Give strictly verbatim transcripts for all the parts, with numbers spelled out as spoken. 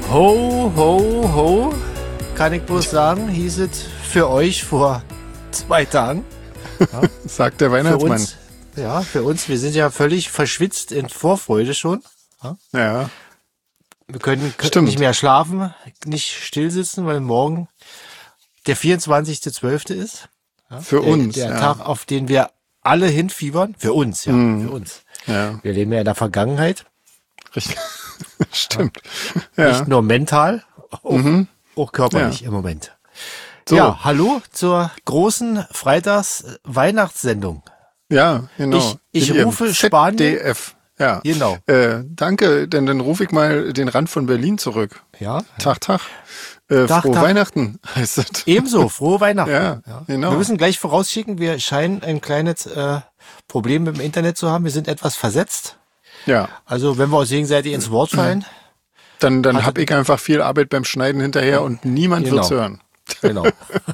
Ho, ho, ho, kann ich bloß sagen, hieß es für euch vor zwei Tagen. Ja. Sagt der Weihnachtsmann. Für uns, ja, für uns, wir sind ja völlig verschwitzt in Vorfreude schon. Ja. ja. Wir können, können nicht mehr schlafen, nicht still sitzen, weil morgen der vierundzwanzigster zwölfte ist. Ja, für der, uns. Der ja. Tag, auf den wir alle hinfiebern. Für uns, ja, mhm. für uns. Ja. Wir leben ja in der Vergangenheit. Richtig. Stimmt. Ja. Ja. Nicht nur mental, auch, mhm. auch körperlich ja. im Moment. So. Ja, hallo zur großen Freitags-Weihnachtssendung. Ja, genau. Ich, ich rufe Spanien. Z D F. Ja, genau. Äh, danke, denn dann rufe ich mal den Rand von Berlin zurück. Ja. Tag, Tag. Äh, Tag, frohe Tag. Weihnachten heißt es. Ebenso, frohe Weihnachten. Ja, ja, genau. Wir müssen gleich vorausschicken, wir scheinen ein kleines äh, Problem mit dem Internet zu haben. Wir sind etwas versetzt. Ja. Also wenn wir uns gegenseitig ins Wort fallen. Dann, dann habe ich einfach viel Arbeit beim Schneiden hinterher und niemand genau. wird's hören. Genau.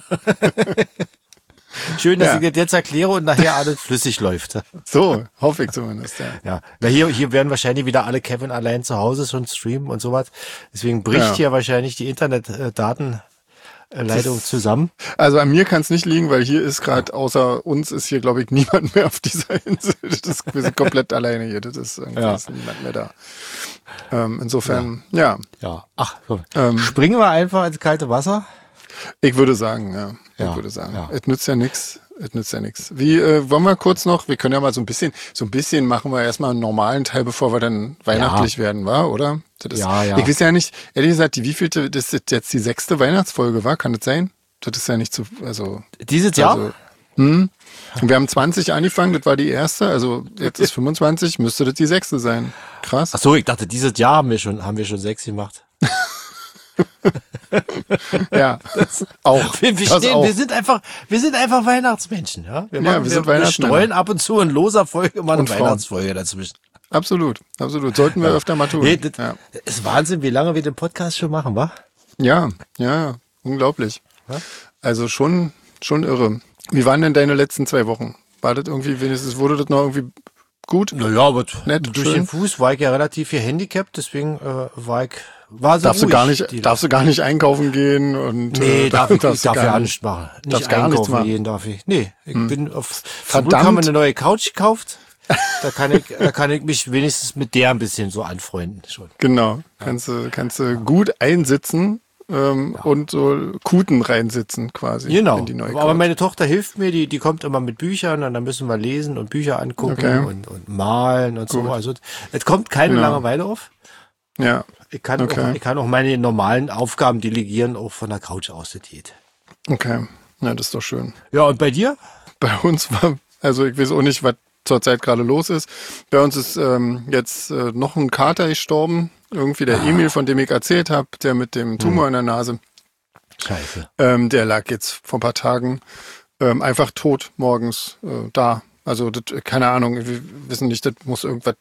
Schön, dass ja. ich das jetzt erkläre und nachher alles flüssig läuft. So, hoffe ich zumindest, ja. Ja, na hier, hier werden wahrscheinlich wieder alle Kevin allein zu Hause schon streamen und sowas. Deswegen bricht ja. hier wahrscheinlich die Internetdatenleitung das, zusammen. Also an mir kann es nicht liegen, weil hier ist gerade, außer uns ist hier, glaube ich, niemand mehr auf dieser Insel. Das ist, wir sind komplett alleine hier. Das ist irgendwie ja. ist niemand mehr da. Ähm, insofern, ja. Ja, ja. Ach, so. ähm, springen wir einfach ins kalte Wasser? Ich würde sagen, ja. Ich ja, würde sagen. Ja. Es nützt ja nichts. Es nützt ja nichts. Wie, äh, wollen wir kurz noch, wir können ja mal so ein bisschen, so ein bisschen machen wir erstmal einen normalen Teil, bevor wir dann weihnachtlich ja. werden, war, oder? Das ist, ja, ja. Ich weiß ja nicht, ehrlich gesagt, die wievielte, das ist jetzt die sechste Weihnachtsfolge, war? Kann das sein? Das ist ja nicht zu, also. Dieses Jahr? Also, hm. Und wir haben zwanzig angefangen, das war die erste, also jetzt ist fünfundzwanzig, müsste das die sechste sein. Krass. Ach so, ich dachte, dieses Jahr haben wir schon, haben wir schon sechs gemacht. Ja, das auch. Wir, wir, das stehen, auch. wir sind einfach, wir sind einfach Weihnachtsmenschen, ja. Wir, machen, ja, wir, sind wir, wir streuen ab und zu in loser Folge mal eine Weihnachtsfolge dazwischen. Absolut, absolut. Sollten wir ja. öfter mal tun. Nee, das ja. ist Wahnsinn, wie lange wir den Podcast schon machen, wa? Ja, ja, unglaublich. Ja? Also schon, schon irre. Wie waren denn deine letzten zwei Wochen? War das irgendwie, wenigstens wurde das noch irgendwie gut? Naja, aber nett, durch schön? den Fuß war ich ja relativ viel handicapt, deswegen äh, war ich War so darfst ruhig, du gar nicht, darfst du gar nicht einkaufen gehen und nee, äh, darf ich, darfst ich darf gar ja nicht nichts machen. Nicht darfst gar nichts machen. Gehen darf ich. Nee, ich hm. bin auf Verdammt. Zum haben wir eine neue Couch gekauft. Da kann ich, da kann ich mich wenigstens mit der ein bisschen so anfreunden schon. Genau, kannst du, kannst du gut einsitzen ähm, ja. und so Kuten reinsitzen quasi. Genau. In die neue Aber Couch. meine Tochter hilft mir, die, die kommt immer mit Büchern und dann müssen wir lesen und Bücher angucken okay. und, und malen und gut. so. Also es kommt keine genau. Langeweile auf. Ja. Ich kann, okay. auch, ich kann auch meine normalen Aufgaben delegieren, auch von der Couch aus, das geht. Okay, ja, das ist doch schön. Ja, und bei dir? Bei uns war, also ich weiß auch nicht, was zurzeit gerade los ist. Bei uns ist ähm, jetzt äh, noch ein Kater gestorben. Irgendwie der ah. Emil, von dem ich erzählt habe, der mit dem Tumor hm. in der Nase. Scheiße. Ähm, der lag jetzt vor ein paar Tagen ähm, einfach tot morgens äh, da. Also das, keine Ahnung, wir wissen nicht, das muss irgendwas...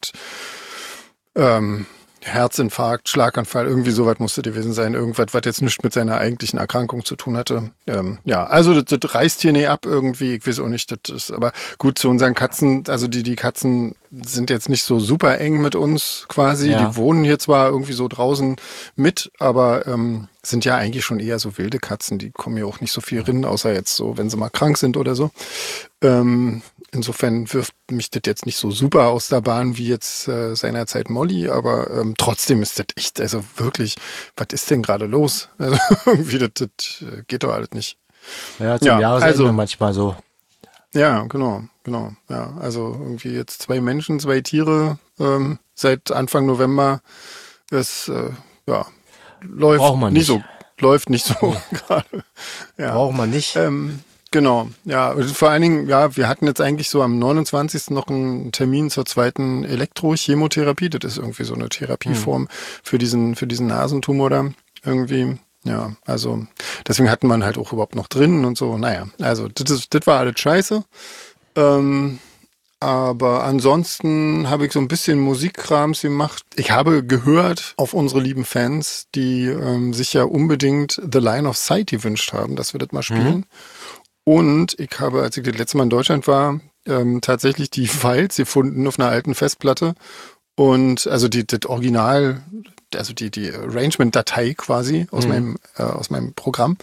Ähm, Herzinfarkt, Schlaganfall, irgendwie sowas musste gewesen sein. Irgendwas, was jetzt nichts mit seiner eigentlichen Erkrankung zu tun hatte. Ähm, ja, also das, das reißt hier nicht ab irgendwie. Ich weiß auch nicht, das ist aber gut zu unseren Katzen. Also die, die Katzen sind jetzt nicht so super eng mit uns quasi. Ja. Die wohnen hier zwar irgendwie so draußen mit, aber ähm, sind ja eigentlich schon eher so wilde Katzen. Die kommen ja auch nicht so viel rein, außer jetzt so, wenn sie mal krank sind oder so. Ähm, insofern wirft mich das jetzt nicht so super aus der Bahn wie jetzt äh, seinerzeit Molly, aber ähm, trotzdem ist das echt, also wirklich, was ist denn gerade los? Also irgendwie, das, das geht doch alles nicht. Ja, zum ja, Jahresende also, manchmal so. Ja, genau, genau. Ja, also irgendwie jetzt zwei Menschen, zwei Tiere ähm, seit Anfang November. Es äh, ja, läuft Braucht man nicht nicht. so, läuft nicht so gerade. Ja. Braucht man nicht. Ähm, Genau, ja, vor allen Dingen, ja, wir hatten jetzt eigentlich so am neunundzwanzigsten noch einen Termin zur zweiten Elektrochemotherapie. Das ist irgendwie so eine Therapieform hm. für diesen, für diesen Nasentumor da irgendwie. Ja, also deswegen hatten wir halt auch überhaupt noch drin und so. Naja, also das, ist, das war alles scheiße. Ähm, aber ansonsten habe ich so ein bisschen Musikkrams gemacht. Ich habe gehört auf unsere lieben Fans, die ähm, sich ja unbedingt The Line of Sight gewünscht haben, dass wir das mal spielen. Mhm. Und ich habe, als ich das letzte Mal in Deutschland war, ähm, tatsächlich die Files gefunden auf einer alten Festplatte. Und also die, das Original, also die, die Arrangement-Datei quasi aus mhm. meinem, äh, aus meinem Programm.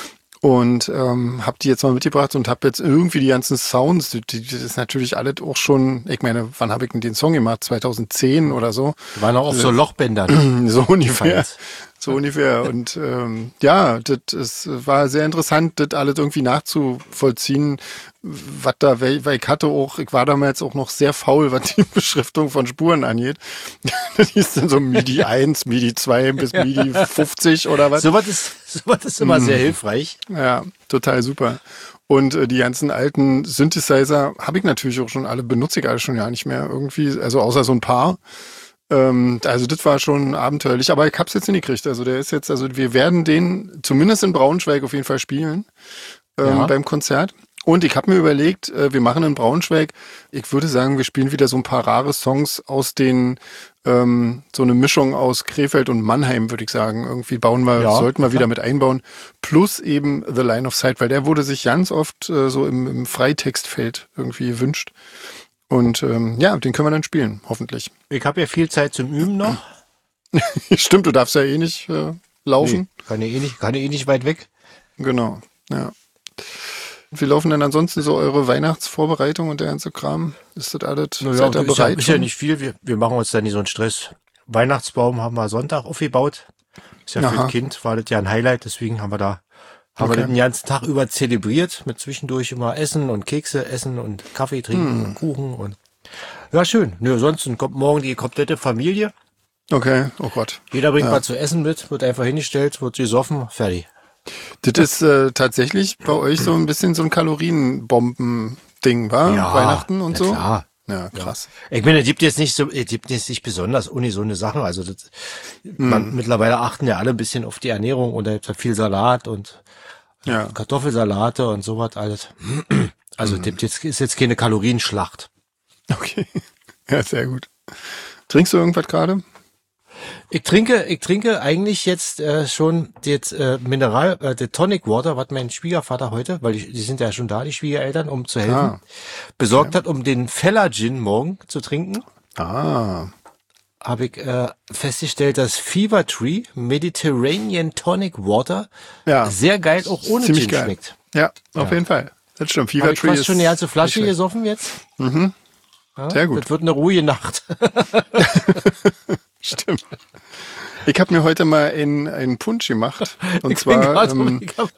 Und ähm, habe die jetzt mal mitgebracht und habe jetzt irgendwie die ganzen Sounds, die, die, das ist natürlich alles auch schon, ich meine, wann habe ich denn den Song gemacht? zweitauszehn oder so. Die waren auch auf so Lochbändern. So ungefähr. So ungefähr. Und ähm, ja, das ist, war sehr interessant, das alles irgendwie nachzuvollziehen, was da, weil ich hatte auch, ich war damals auch noch sehr faul, was die Beschriftung von Spuren angeht. Das hieß dann so MIDI eins, MIDI zwei bis MIDI fünfzig oder was. Sowas ist, sowas ist immer mm. sehr hilfreich. Ja, total super. Und äh, die ganzen alten Synthesizer habe ich natürlich auch schon alle, benutze ich alle schon ja nicht mehr irgendwie, also außer so ein paar. Ähm, also das war schon abenteuerlich, aber ich hab's jetzt hingekriegt. Also der ist jetzt, also wir werden den zumindest in Braunschweig auf jeden Fall spielen ähm, ja. beim Konzert. Und ich habe mir überlegt, äh, wir machen in Braunschweig, ich würde sagen, wir spielen wieder so ein paar rare Songs aus den, ähm, so eine Mischung aus Krefeld und Mannheim, würde ich sagen. Irgendwie bauen wir, ja, sollten wir klar. wieder mit einbauen. Plus eben The Line of Sight, weil der wurde sich ganz oft äh, so im, im Freitextfeld irgendwie gewünscht. Und ähm, ja, den können wir dann spielen, hoffentlich. Ich habe ja viel Zeit zum Üben noch. Stimmt, du darfst ja eh nicht äh, laufen. Nee, kann ja eh nicht, kann ja eh nicht weit weg. Genau, ja. Wie laufen denn ansonsten so eure Weihnachtsvorbereitung und der ganze Kram? Ist das alles? Naja, seid ihr bereit? Ist ja nicht viel. Wir, wir machen uns da nicht so einen Stress. Weihnachtsbaum haben wir Sonntag aufgebaut. Ist ja Aha. für das Kind, war das ja ein Highlight. Deswegen haben wir da, haben okay. wir den ganzen Tag über zelebriert. Mit zwischendurch immer Essen und Kekse essen und Kaffee trinken hm. und Kuchen und, ja, schön. Nö, ansonsten kommt morgen die komplette Familie. Okay, oh Gott. Jeder bringt ja. was zu essen mit, wird einfach hingestellt, wird gesoffen, fertig. Das ist äh, tatsächlich bei euch so ein bisschen so ein Kalorienbomben-Ding, wa? Ja, Weihnachten und so? Klar. Ja, krass. Ja. Ich meine, es gibt jetzt nicht so, es gibt jetzt nicht besonders unisono Sachen. Also das, hm. man, mittlerweile achten ja alle ein bisschen auf die Ernährung und da gibt es viel Salat und ja. Kartoffelsalate und sowas alles. Also hm. das ist jetzt keine Kalorienschlacht. Okay. Ja, sehr gut. Trinkst du irgendwas gerade? Ich trinke, ich trinke eigentlich jetzt äh, schon das äh, Mineral, äh, das Tonic Water, was mein Schwiegervater heute, weil die, die sind ja schon da, die Schwiegereltern, um zu helfen, ah. besorgt okay. hat, um den Feller Gin morgen zu trinken. Ah. Habe ich äh, festgestellt, dass Fever Tree Mediterranean Tonic Water ja. sehr geil auch ohne Ziemlich Gin geil. schmeckt. Ja, auf ja. jeden Fall. Das stimmt. Fever Hab Tree ich fast ist schon eine ganze Flasche gesoffen jetzt. Mhm. Ja, sehr gut. Das wird eine ruhige Nacht. Stimmt. Ich habe mir heute mal einen, einen Punsch gemacht. Und ich zwar. Ähm, ich hab,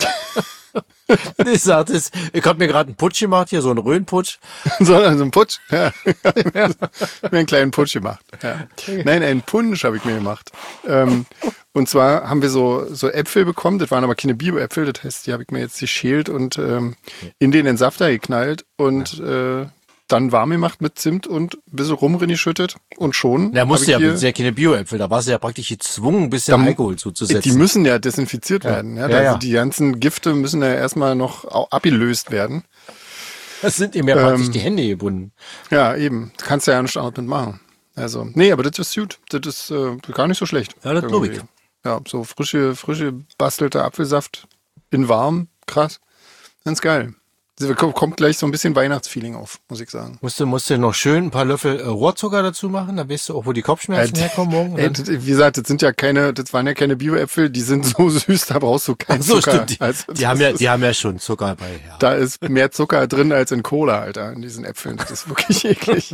ich sag das, ich habe mir gerade einen Putsch gemacht, hier so einen Röhnputsch. So also einen Putsch? Ja. ja. mir einen kleinen Putsch gemacht. Ja. Nein, einen Punsch habe ich mir gemacht. Ähm, und zwar haben wir so, so Äpfel bekommen, das waren aber keine Bio-Äpfel, das heißt, die habe ich mir jetzt geschält und ähm, in den Entsafter geknallt und äh, dann warm gemacht mit Zimt und ein bisschen Rumrin geschüttet und schon. Ja, musste ja, das ja keine Bio-Äpfel, da warst du ja praktisch gezwungen, ein bisschen dann, Alkohol zuzusetzen. Die müssen ja desinfiziert ja. werden. Ja, ja, also ja. die ganzen Gifte müssen ja erstmal noch abgelöst werden. Das sind ihm ja ähm, praktisch die Hände gebunden. Ja, eben. Du kannst ja nicht anderes mitmachen. Also, nee, aber das ist gut. Das ist äh, gar nicht so schlecht. Ja, das glaube ich. Ja, so frische, frische, bastelter Apfelsaft in warm. Krass. Ganz geil. Kommt gleich so ein bisschen Weihnachtsfeeling auf, muss ich sagen. Musst du, musst du noch schön ein paar Löffel äh, Rohrzucker dazu machen, dann weißt du auch, wo die Kopfschmerzen äh, herkommen morgen. Ey, wie gesagt, das sind ja keine, das waren ja keine Bio-Äpfel, die sind so süß, da brauchst du keinen so, Zucker. Stimmt, die, also, die haben ja, die haben ja schon Zucker bei. Ja. Da ist mehr Zucker drin als in Cola, Alter, in diesen Äpfeln. Das ist wirklich eklig.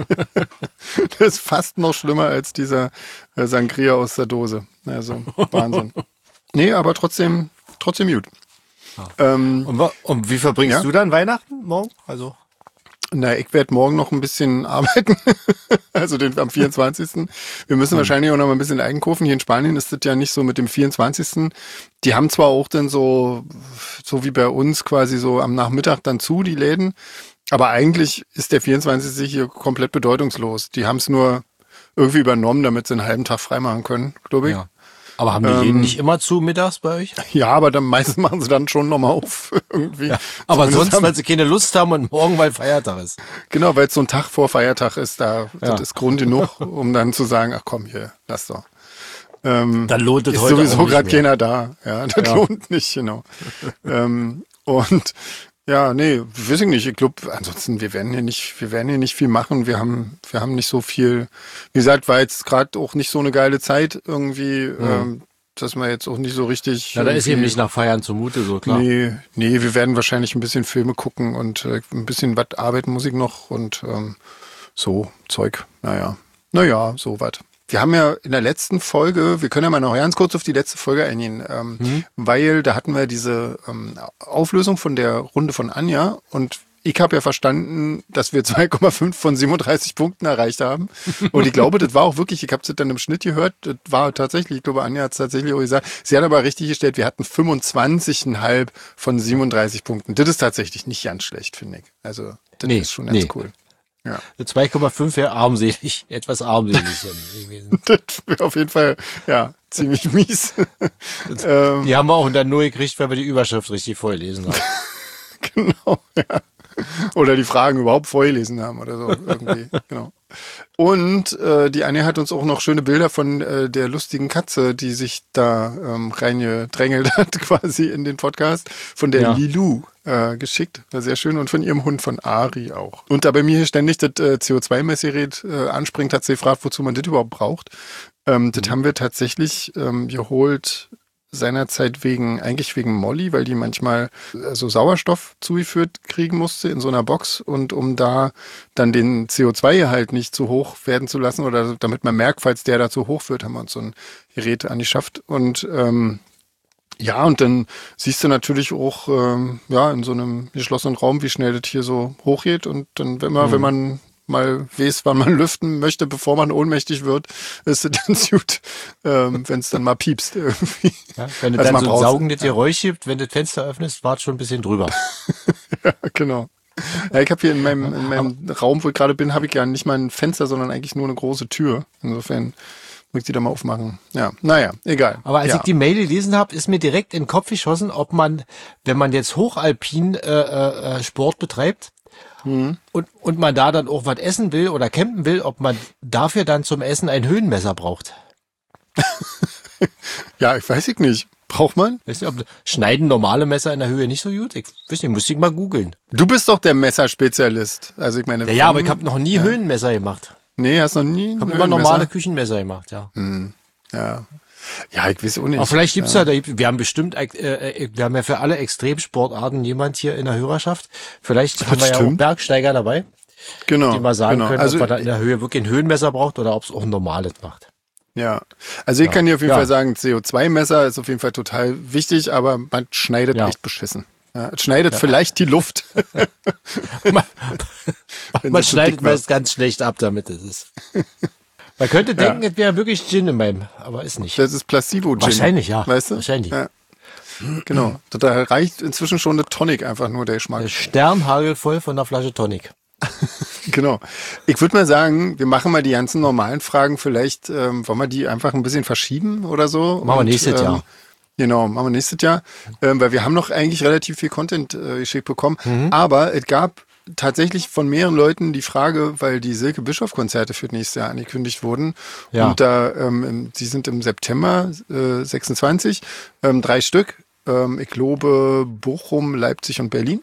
Das ist fast noch schlimmer als dieser äh, Sangria aus der Dose. Also, Wahnsinn. Nee, aber trotzdem, trotzdem gut. Ähm, und, und wie verbringst ja? du dann Weihnachten morgen? Also Na, ich werde morgen noch ein bisschen arbeiten, also den am vierundzwanzigsten Wir müssen mhm. wahrscheinlich auch noch mal ein bisschen einkaufen. Hier in Spanien ist das ja nicht so mit dem vierundzwanzigsten Die haben zwar auch dann so, so wie bei uns quasi so am Nachmittag dann zu, die Läden, aber eigentlich ist der vierundzwanzigste hier komplett bedeutungslos. Die haben es nur irgendwie übernommen, damit sie einen halben Tag freimachen können, glaube ich. Ja. Aber haben die ähm, Läden nicht immer zu mittags bei euch? Ja, aber dann meistens machen sie dann schon nochmal auf. irgendwie. Ja, aber Zumindest sonst, haben, weil sie keine Lust haben und morgen, weil Feiertag ist. Genau, weil es so ein Tag vor Feiertag ist, da ja. das ist Grund genug, um dann zu sagen, ach komm, hier, lass doch. Ähm, dann lohnt es ist heute sowieso auch nicht gerade mehr. keiner da. Ja, das ja. lohnt nicht, genau. ähm, und Ja, nee, weiß ich nicht. Ich glaube, ansonsten, wir werden hier nicht, wir werden hier nicht viel machen. Wir haben, wir haben nicht so viel, wie gesagt, war jetzt gerade auch nicht so eine geile Zeit irgendwie, mhm. ähm, dass man jetzt auch nicht so richtig. Ja, da ist eben nicht nach Feiern zumute, so klar. Nee, nee, wir werden wahrscheinlich ein bisschen Filme gucken und äh, ein bisschen was arbeiten, Musik noch und ähm, so Zeug. Naja, naja, so was. Wir haben ja in der letzten Folge, wir können ja mal noch ganz kurz auf die letzte Folge eingehen, ähm, mhm. weil da hatten wir diese ähm, Auflösung von der Runde von Anja und ich habe ja verstanden, dass wir zwei Komma fünf von siebenunddreißig Punkten erreicht haben. Und ich glaube, das war auch wirklich, ich habe es dann im Schnitt gehört, das war tatsächlich, ich glaube, Anja hat es tatsächlich auch gesagt, sie hat aber richtig gestellt, wir hatten fünfundzwanzig Komma fünf von siebenunddreißig Punkten. Das ist tatsächlich nicht ganz schlecht, finde ich. Also das nee, ist schon ganz nee. cool. Ja. zwei Komma fünf wäre armselig, etwas armselig gewesen. Das wäre auf jeden Fall, ja, ziemlich mies. ähm, die haben wir auch dann nur gekriegt, weil wir die Überschrift richtig vorgelesen haben. Genau, ja. Oder die Fragen überhaupt vorgelesen haben oder so irgendwie, genau. Und äh, die Anja hat uns auch noch schöne Bilder von äh, der lustigen Katze, die sich da ähm, reingedrängelt hat quasi in den Podcast, von der ja. Lilou äh, geschickt. War sehr schön. Und von ihrem Hund, von Ari auch. Und da bei mir hier ständig das äh, C O zwei Messgerät äh, anspringt, hat sie gefragt, wozu man das überhaupt braucht. Ähm, mhm. Das haben wir tatsächlich ähm, geholt seinerzeit wegen, eigentlich wegen Molly, weil die manchmal also Sauerstoff zugeführt kriegen musste in so einer Box und um da dann den C O zwei Gehalt nicht zu hoch werden zu lassen oder damit man merkt, falls der da zu hoch wird, haben wir uns so ein Gerät angeschafft und ähm, ja, und dann siehst du natürlich auch ähm, ja in so einem geschlossenen Raum, wie schnell das hier so hochgeht und dann, wenn man, mhm. wenn man mal weiß, wann man lüften möchte, bevor man ohnmächtig wird, ist es dann gut, ähm, wenn es dann mal piepst irgendwie. Ja, wenn du also dann so ein saugendes Geräusch gibt, wenn du das Fenster öffnest, wart schon ein bisschen drüber. Ja, genau. Ja, ich habe hier in meinem, in meinem Raum, wo ich gerade bin, habe ich ja nicht mal ein Fenster, sondern eigentlich nur eine große Tür. Insofern muss ich die da mal aufmachen. Ja, naja, egal. Aber als ja. ich die Mail gelesen habe, ist mir direkt in den Kopf geschossen, ob man, wenn man jetzt hochalpin äh, äh, Sport betreibt, Mhm. Und, und man da dann auch was essen will oder campen will, ob man dafür dann zum Essen ein Höhenmesser braucht. Ja, ich weiß ich nicht. Braucht man? Weißt du, ob schneiden normale Messer in der Höhe nicht so gut? Ich weiß nicht, muss ich mal googeln. Du bist doch der Messerspezialist. Also ich meine. Ja, ja, aber ich habe noch nie ja. Höhenmesser gemacht. Nee, hast noch nie. Ich habe immer normale Küchenmesser gemacht, ja. Mhm. Ja. Ja, ich weiß auch nicht. Aber vielleicht gibt's ja, ja da, wir haben bestimmt, äh, wir haben ja für alle Extremsportarten jemand hier in der Hörerschaft. Vielleicht haben wir ja auch Bergsteiger dabei. Genau. Die mal sagen genau. können, also, ob man da in der Höhe wirklich ein Höhenmesser braucht oder ob es auch ein normales macht. Ja. Also ich ja. kann dir auf jeden ja. Fall sagen, C O zwei Messer ist auf jeden Fall total wichtig, aber man schneidet ja. echt beschissen. Ja, es schneidet ja. vielleicht die Luft. man man schneidet meist ganz schlecht ab, damit es ist. Man könnte denken, ja. es wäre wirklich Gin in meinem, aber ist nicht. Das ist Placebo-Gin. Wahrscheinlich, ja. Weißt du? Wahrscheinlich. Ja. Genau. Da reicht inzwischen schon eine Tonic einfach nur der Geschmack. Der Sternhagel voll von einer Flasche Tonic. Genau. Ich würde mal sagen, wir machen mal die ganzen normalen Fragen. Vielleicht ähm, wollen wir die einfach ein bisschen verschieben oder so. Machen wir nächstes ähm, Jahr. Genau, machen wir nächstes Jahr. Ähm, weil wir haben noch eigentlich relativ viel Content äh, geschickt bekommen. Mhm. Aber es gab tatsächlich von mehreren Leuten die Frage, weil die Silke Bischoff Konzerte für nächstes Jahr angekündigt wurden. Ja. Und da, ähm, die sind im September äh, sechsundzwanzig, ähm, drei Stück. Ähm, ich glaube Bochum, Leipzig und Berlin.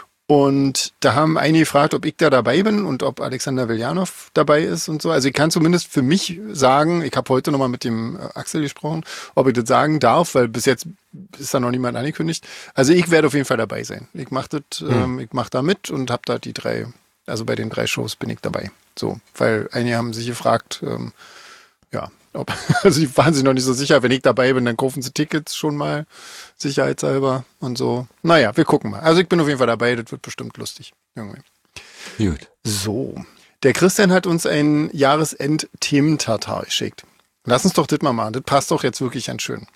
Und da haben einige gefragt, ob ich da dabei bin und ob Alexander Veljanov dabei ist und so. Also ich kann zumindest für mich sagen, ich habe heute nochmal mit dem Axel gesprochen, ob ich das sagen darf, weil bis jetzt ist da noch niemand angekündigt. Also ich werde auf jeden Fall dabei sein. Ich mache das, mhm. ähm, ich mache da mit und habe da die drei, also bei den drei Shows bin ich dabei. So, weil einige haben sich gefragt, ähm, ja, ob, also die waren sich noch nicht so sicher, wenn ich dabei bin, dann kaufen sie Tickets schon mal, sicherheitshalber und so. Naja, wir gucken mal. Also ich bin auf jeden Fall dabei, das wird bestimmt lustig. Irgendwie. Gut. So, der Christian hat uns ein Jahresend-Themen-Tatar geschickt. Lass uns doch das mal machen, das passt doch jetzt wirklich ganz schön.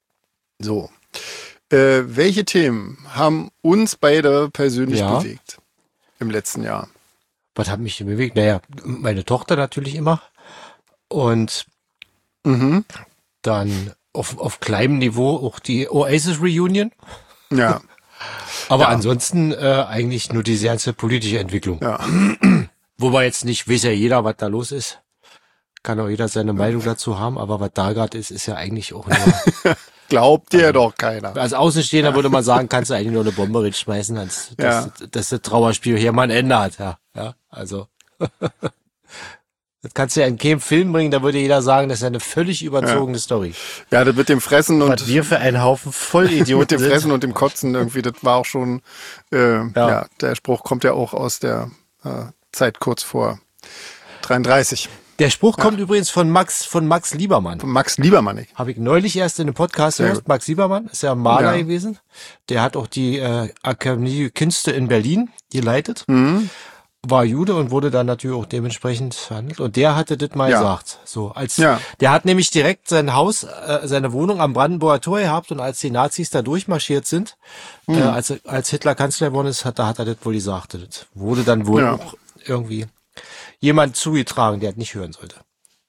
So, äh, welche Themen haben uns beide persönlich ja. bewegt im letzten Jahr? Was hat mich bewegt? Naja, meine Tochter natürlich immer. Und mhm. dann auf, auf kleinem Niveau auch die Oasis Reunion. Ja. Aber ja. ansonsten äh, eigentlich nur diese ganze politische Entwicklung. Ja. Wobei jetzt nicht, weiß ja jeder, was da los ist. Kann auch jeder seine Meinung dazu haben, aber was da gerade ist, ist ja eigentlich auch nur Glaubt dir also, doch keiner. Als Außenstehender würde man sagen, kannst du eigentlich nur eine Bombe reinschmeißen, dass, ja. dass, dass das Trauerspiel hier mal ein Ende hat. Ja, ja also das kannst du ja in keinem Film bringen, da würde jeder sagen, das ist eine völlig überzogene ja. Story. Ja, das mit dem Fressen und... Was wir für einen Haufen Vollidioten mit dem Fressen und dem Kotzen irgendwie, das war auch schon... Äh, ja. ja, der Spruch kommt ja auch aus der äh, Zeit kurz vor dreiunddreißig. Der Spruch ja. kommt übrigens von Max von Max Liebermann. Von Max Liebermann. Habe ich neulich erst in einem Podcast gehört. Ja. Max Liebermann ist ja Maler ja. gewesen. Der hat auch die äh, Akademie Künste in Berlin geleitet. Mhm. War Jude und wurde dann natürlich auch dementsprechend verhandelt. Und der hatte das mal ja. gesagt. So als ja. Der hat nämlich direkt sein Haus, äh, seine Wohnung am Brandenburger Tor gehabt und als die Nazis da durchmarschiert sind, mhm. äh, als als Hitler Kanzler geworden ist, hat, da hat er das wohl gesagt. Das wurde dann wohl ja. auch irgendwie jemand zugetragen, der das nicht hören sollte.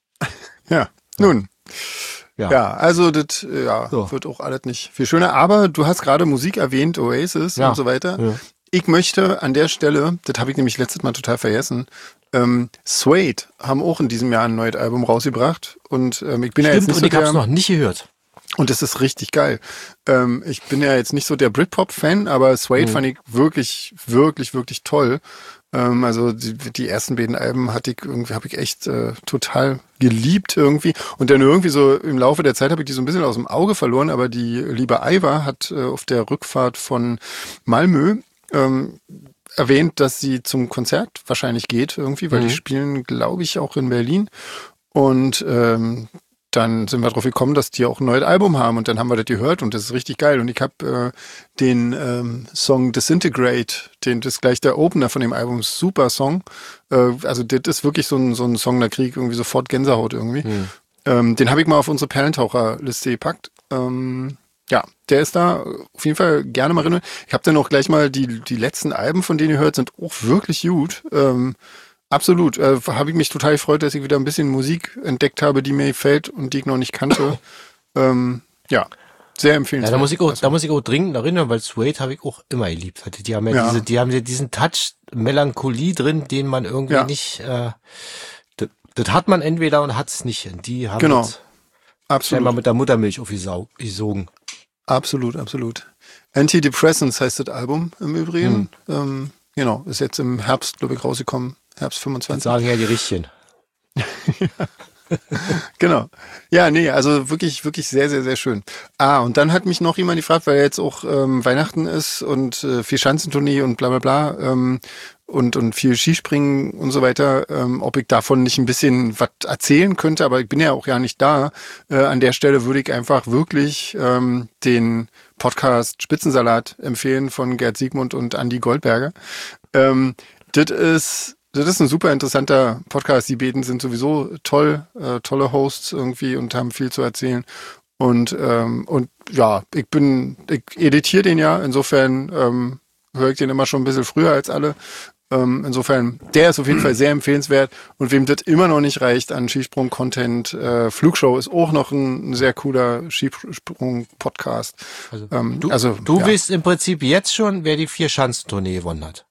Ja, nun. Ja, ja also das ja, so. wird auch alles nicht viel schöner. Aber du hast gerade Musik erwähnt, Oasis ja. und so weiter. Ja. Ich möchte an der Stelle, das habe ich nämlich letztes Mal total vergessen, ähm, Suede haben auch in diesem Jahr ein neues Album rausgebracht. Und ähm, ich bin Stimmt, ja jetzt nicht und so ich habe es noch nicht gehört. Und das ist richtig geil. Ähm, ich bin ja jetzt nicht so der Britpop-Fan, aber Suede mhm. fand ich wirklich, wirklich, wirklich toll. Ähm, also die, die ersten beiden Alben hatte ich irgendwie, habe ich echt äh, total geliebt irgendwie. Und dann irgendwie so im Laufe der Zeit habe ich die so ein bisschen aus dem Auge verloren. Aber die liebe Iva hat äh, auf der Rückfahrt von Malmö ähm, erwähnt, dass sie zum Konzert wahrscheinlich geht irgendwie, weil mhm. die spielen, glaube ich, auch in Berlin. Und ähm, dann sind wir drauf gekommen, dass die auch ein neues Album haben und dann haben wir das gehört und das ist richtig geil. Und ich habe äh, den ähm, Song Disintegrate, den das ist gleich der Opener von dem Album, super Song. Äh, also das ist wirklich so ein, so ein Song, da kriege ich irgendwie sofort Gänsehaut irgendwie. Mhm. Ähm, den habe ich mal auf unsere Perlentaucher-Liste gepackt. Ähm, ja, der ist da auf jeden Fall gerne mal drin. Ich habe dann auch gleich mal die, die letzten Alben, von denen ihr hört, sind auch wirklich gut. Ähm, Absolut. Äh, habe ich mich total gefreut, dass ich wieder ein bisschen Musik entdeckt habe, die mir gefällt und die ich noch nicht kannte. ähm, ja, sehr empfehlenswert. Ja, da muss ich auch, da muss ich auch dringend erinnern, weil Suede habe ich auch immer geliebt. Die haben ja, ja. diese, die haben ja diesen Touch Melancholie drin, den man irgendwie ja. nicht, äh, das, das hat man entweder und hat es nicht. Die haben genau. das Absolut. scheinbar mit der Muttermilch aufgesogen. Absolut, absolut. Antidepressants heißt das Album im Übrigen. Hm. Ähm, genau, ist jetzt im Herbst, glaube ich, rausgekommen. Herbst fünfundzwanzig. Das sagen ja die Richtigen. ja. Genau. Ja, nee, also wirklich, wirklich sehr, sehr, sehr schön. Ah, und dann hat mich noch jemand gefragt, weil jetzt auch ähm, Weihnachten ist und äh, viel Schanzentournee und bla bla bla ähm, und, und viel Skispringen und so weiter, ähm, ob ich davon nicht ein bisschen was erzählen könnte, aber ich bin ja auch ja nicht da. Äh, an der Stelle würde ich einfach wirklich ähm, den Podcast Spitzensalat empfehlen von Gerd Siegmund und Andi Goldberger. Ähm, das ist Das ist ein super interessanter Podcast. Die beiden sind sowieso toll, äh, tolle Hosts irgendwie und haben viel zu erzählen. Und ähm, und ja, ich bin, ich editiere den ja. Insofern ähm, höre ich den immer schon ein bisschen früher als alle. Ähm, insofern, der ist auf jeden Fall sehr empfehlenswert. Und wem das immer noch nicht reicht an Skisprung-Content, äh, Flugshow ist auch noch ein, ein sehr cooler Skisprung-Podcast. Also, ähm, du, also, du ja. weißt im Prinzip jetzt schon, wer die Vier-Schanzentournee gewonnen hat.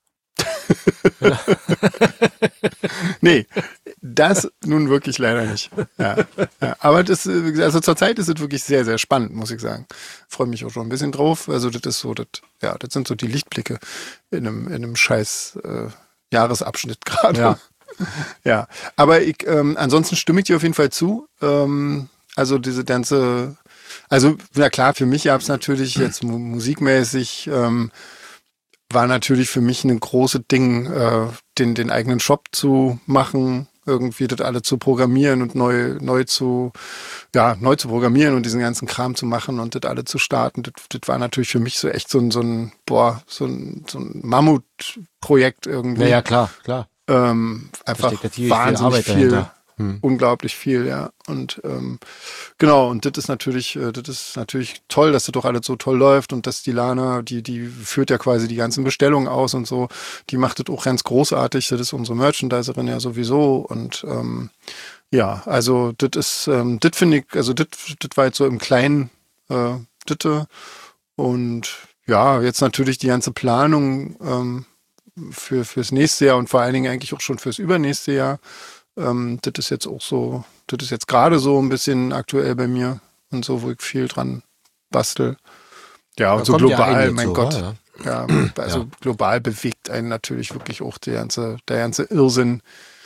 Nee, das nun wirklich leider nicht. Ja, ja. Aber das, also zurzeit ist es wirklich sehr, sehr spannend, muss ich sagen. Freue mich auch schon ein bisschen drauf. Also das ist so, das, ja, das sind so die Lichtblicke in einem, in einem scheiß äh, Jahresabschnitt gerade. Ja. Ja, aber ich, ähm, ansonsten stimme ich dir auf jeden Fall zu. Ähm, also diese ganze, also na klar, für mich gab es natürlich jetzt musikmäßig ähm, war natürlich für mich ein großes Ding, äh, den, den eigenen Shop zu machen, irgendwie das alle zu programmieren und neu, neu zu, ja, neu zu programmieren und diesen ganzen Kram zu machen und das alle zu starten. Das, das war natürlich für mich so echt so ein, so ein, boah, so ein, so ein Mammutprojekt irgendwie. Ja, ja, klar, klar. Ähm, einfach wahnsinnig viel, viel hm. unglaublich viel, ja. Und ähm, genau, und das ist natürlich, äh, das ist natürlich toll, dass das doch alles so toll läuft und dass die Lana, die, die führt ja quasi die ganzen Bestellungen aus und so, die macht das auch ganz großartig, das ist unsere Merchandiserin ja sowieso und ähm, ja, also das ist, ähm, das finde ich, also das, das war jetzt so im Kleinen, äh, das und ja, jetzt natürlich die ganze Planung ähm, für fürs nächste Jahr und vor allen Dingen eigentlich auch schon fürs übernächste Jahr. Ähm, das ist jetzt auch so, das ist jetzt gerade so ein bisschen aktuell bei mir und so, wo ich viel dran, bastel. Ja, und Da so kommt ja global, einiges mein so, Gott. ja. Ja, also Ja. global bewegt einen natürlich wirklich auch der ganze, der ganze Irrsinn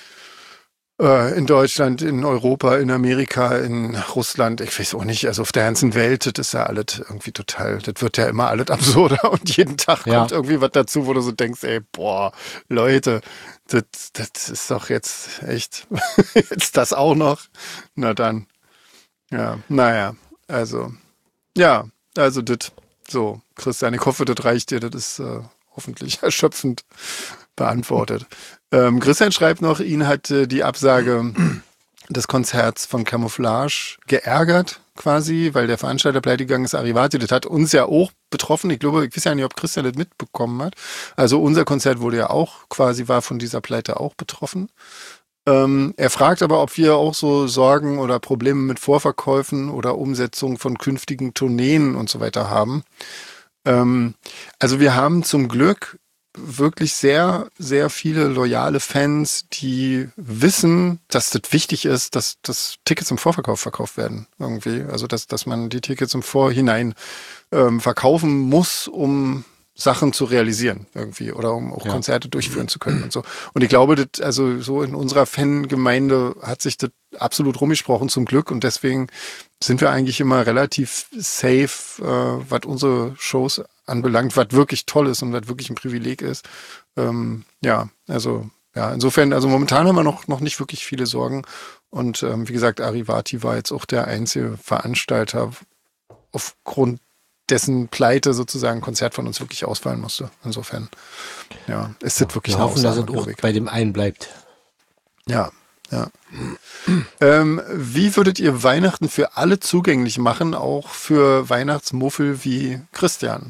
äh, in Deutschland, in Europa, in Amerika, in Russland. Ich weiß auch nicht, also auf der ganzen Welt, das ist ja alles irgendwie total, das wird ja immer alles absurder und jeden Tag Ja. kommt irgendwie was dazu, wo du so denkst, ey, boah, Leute, das, das ist doch jetzt echt, jetzt das auch noch. Na dann, ja, naja, also, ja, also das, so, Christian, ich hoffe, das reicht dir, das ist äh, hoffentlich erschöpfend beantwortet. Ähm, Christian schreibt noch, ihn hat äh, die Absage des Konzerts von Camouflage geärgert, quasi, weil der Veranstalter pleite gegangen ist, Arrivati. Das hat uns ja auch betroffen. Ich glaube, ich weiß ja nicht, ob Christian das mitbekommen hat. Also unser Konzert wurde ja auch quasi, war von dieser Pleite auch betroffen. Ähm, er fragt aber, ob wir auch so Sorgen oder Probleme mit Vorverkäufen oder Umsetzung von künftigen Tourneen und so weiter haben. Ähm, also wir haben zum Glück wirklich sehr, sehr viele loyale Fans, die wissen, dass das wichtig ist, dass, dass Tickets im Vorverkauf verkauft werden irgendwie. Also dass, dass man die Tickets im Vorhinein ähm, verkaufen muss, um Sachen zu realisieren irgendwie oder um auch Ja. Konzerte durchführen zu können und so. Und ich glaube, das, also so in unserer Fangemeinde hat sich das absolut rumgesprochen zum Glück und deswegen sind wir eigentlich immer relativ safe, äh, was unsere Shows anbelangt, was wirklich toll ist und was wirklich ein Privileg ist. Ähm, ja, also ja, insofern, also momentan haben wir noch, noch nicht wirklich viele Sorgen und ähm, wie gesagt, Arrivati war jetzt auch der einzige Veranstalter aufgrund dessen Pleite sozusagen ein Konzert von uns wirklich ausfallen musste. Insofern, ja, ist das wirklich Wir eine hoffen, dass es Ausnahme, auch glaub ich. bei dem einen bleibt. Ja, ja. ähm, wie würdet ihr Weihnachten für alle zugänglich machen, auch für Weihnachtsmuffel wie Christian?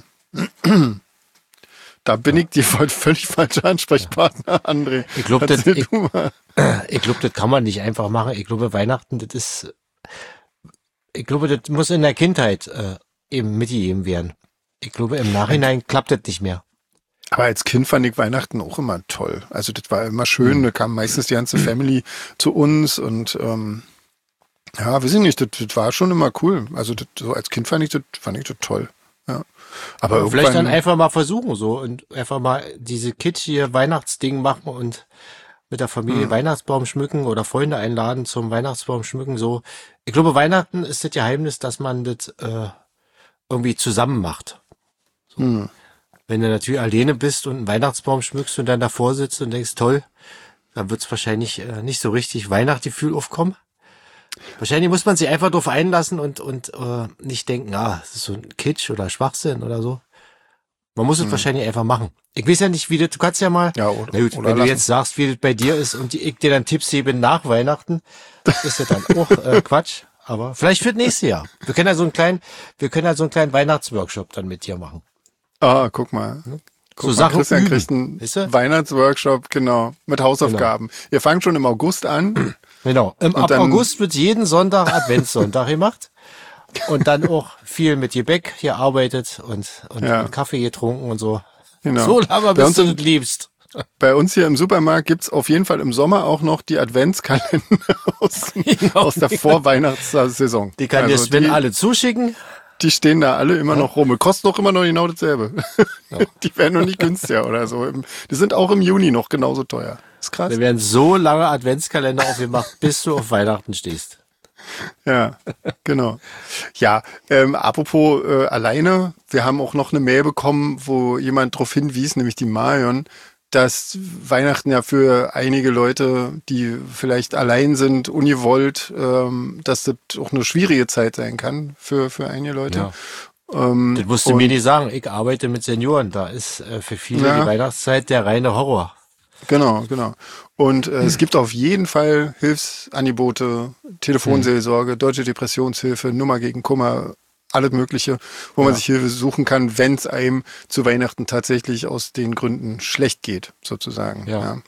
Da bin ich dir voll völlig falscher Ansprechpartner, André. Ich glaube, das, Erzähl ich, du mal. ich glaub, das kann man nicht einfach machen. Ich glaube, Weihnachten, das ist, ich glaube, das muss in der Kindheit äh, eben mitgegeben werden. Ich glaube, im Nachhinein klappt das nicht mehr. Aber als Kind fand ich Weihnachten auch immer toll. Also das war immer schön, da kam meistens die ganze Family zu uns und ähm, ja, weiß ich nicht, das, das war schon immer cool. Also das, so als Kind fand ich das, fand ich das toll. Ja. Aber Aber vielleicht dann irgendwann, einfach mal versuchen so und einfach mal diese kitschige Weihnachtsding machen und mit der Familie Weihnachtsbaum schmücken oder Freunde einladen zum Weihnachtsbaum schmücken. So, ich glaube, Weihnachten ist das Geheimnis, dass man das äh, irgendwie zusammen macht. hm, Wenn du natürlich alleine bist und einen Weihnachtsbaum schmückst und dann davor sitzt und denkst, toll, dann wird's wahrscheinlich äh, nicht so richtig Weihnachtsgefühl aufkommen. Wahrscheinlich muss man sich einfach drauf einlassen und und äh, nicht denken, ah, das ist so ein Kitsch oder Schwachsinn oder so. Man muss es wahrscheinlich einfach machen. Ich weiß ja nicht, wie das, du kannst ja mal, ja, oder, na gut, oder wenn du lassen. jetzt sagst, wie das bei dir ist und die, ich dir dann Tipps gebe nach Weihnachten, ist das dann auch äh, Quatsch. Aber vielleicht für das nächste Jahr. Wir können ja so einen kleinen, wir können ja so einen kleinen Weihnachtsworkshop dann mit dir machen. Ah, guck mal. Guck So mal, Sachen Christian üben, kriegt einen weißt du? Weihnachtsworkshop, genau, mit Hausaufgaben. Wir fangen schon im August an. Genau. Im, ab dann- August wird jeden Sonntag Adventssonntag gemacht. Und dann auch viel mit Gebäck gearbeitet und, und, Ja. und Kaffee getrunken und so. Genau. So lange, Bei bis uns du im- das liebst. Bei uns hier im Supermarkt gibt's auf jeden Fall im Sommer auch noch die Adventskalender aus, aus der Vorweihnachtssaison. Die kann Also dir Sven die, alle zuschicken. die stehen da alle immer noch rum. Und kosten auch immer noch genau dasselbe. Die werden noch nicht günstiger oder so. Die sind auch im Juni noch genauso teuer. Ist krass. Wir werden so lange Adventskalender aufgemacht, bis du auf Weihnachten stehst. Ja, genau. Ja, ähm, apropos äh, alleine, wir haben auch noch eine Mail bekommen, wo jemand darauf hinwies, nämlich die Marion, dass Weihnachten ja für einige Leute, die vielleicht allein sind, ungewollt, ähm, dass das auch eine schwierige Zeit sein kann für, für einige Leute. Ja. Ähm, Das musst du und- mir nicht sagen. Ich arbeite mit Senioren. Da ist äh, für viele Ja. die Weihnachtszeit der reine Horror. Genau, genau. Und äh, es gibt auf jeden Fall Hilfsangebote, Telefonseelsorge, Deutsche Depressionshilfe, Nummer gegen Kummer, alles Mögliche, wo man Ja. sich Hilfe suchen kann, wenn es einem zu Weihnachten tatsächlich aus den Gründen schlecht geht, sozusagen. Ja. Ja.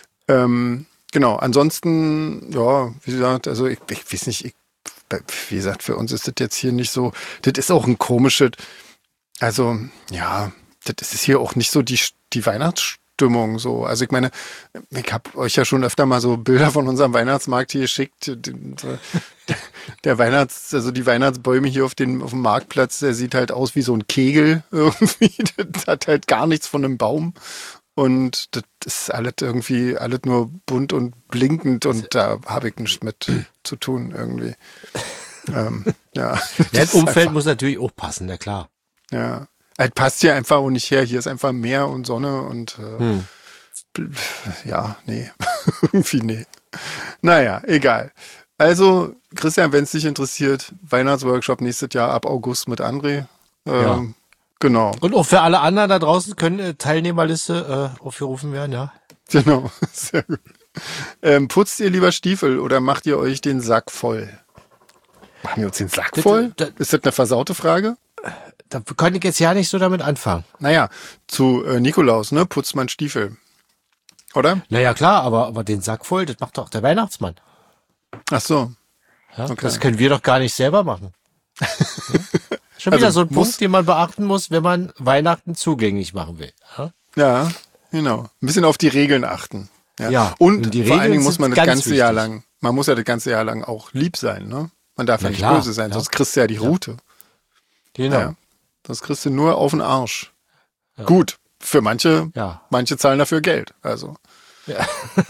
Ähm, genau, ansonsten, ja, wie gesagt, also ich, ich weiß nicht, ich, wie gesagt, für uns ist das jetzt hier nicht so, das ist auch ein komisches, also ja, das ist hier auch nicht so die, die Weihnachtsstimmung Weihnachtsstimmung so. Also ich meine, ich habe euch ja schon öfter mal so Bilder von unserem Weihnachtsmarkt hier geschickt. Der Weihnachts, also die Weihnachtsbäume hier auf dem auf dem Marktplatz, der sieht halt aus wie so ein Kegel irgendwie. Das hat halt gar nichts von einem Baum. Und das ist alles irgendwie, alles nur bunt und blinkend und da habe ich nichts mit zu tun irgendwie. ähm, ja, ja, das Umfeld einfach, muss natürlich auch passen, ja klar. Ja, es passt hier einfach auch nicht her. Hier ist einfach Meer und Sonne und äh, hm. ja, nee, irgendwie nee. Naja, egal. Also, Christian, wenn es dich interessiert, Weihnachtsworkshop nächstes Jahr ab August mit André. Ähm, ja. Genau. Und auch für alle anderen da draußen können äh, Teilnehmerliste äh, aufgerufen werden, ja. Genau, sehr gut. Ähm, putzt ihr lieber Stiefel oder macht ihr euch den Sack voll? Machen wir uns den Sack voll? Das, das, Ist das eine versaute Frage? Da kann ich jetzt ja nicht so damit anfangen. Naja, zu äh, Nikolaus, ne, putzt man Stiefel. Oder? Naja, klar, aber, aber den Sack voll, das macht doch der Weihnachtsmann. Ach so. Ja, okay. Das können wir doch gar nicht selber machen. Ja? Schon wieder also so ein Punkt, den man beachten muss, wenn man Weihnachten zugänglich machen will. Ja, ja genau. Ein bisschen auf die Regeln achten. Ja. ja und, und die vor Regeln allen Dingen muss man das ganze wichtig. Jahr lang, man muss ja das ganze Jahr lang auch lieb sein, ne? Man darf ja nicht klar, böse sein, ja. sonst kriegst du ja die Rute. Genau. Ja, das kriegst du nur auf den Arsch. Ja. Gut, für manche, ja. manche zahlen dafür Geld, also. Ja.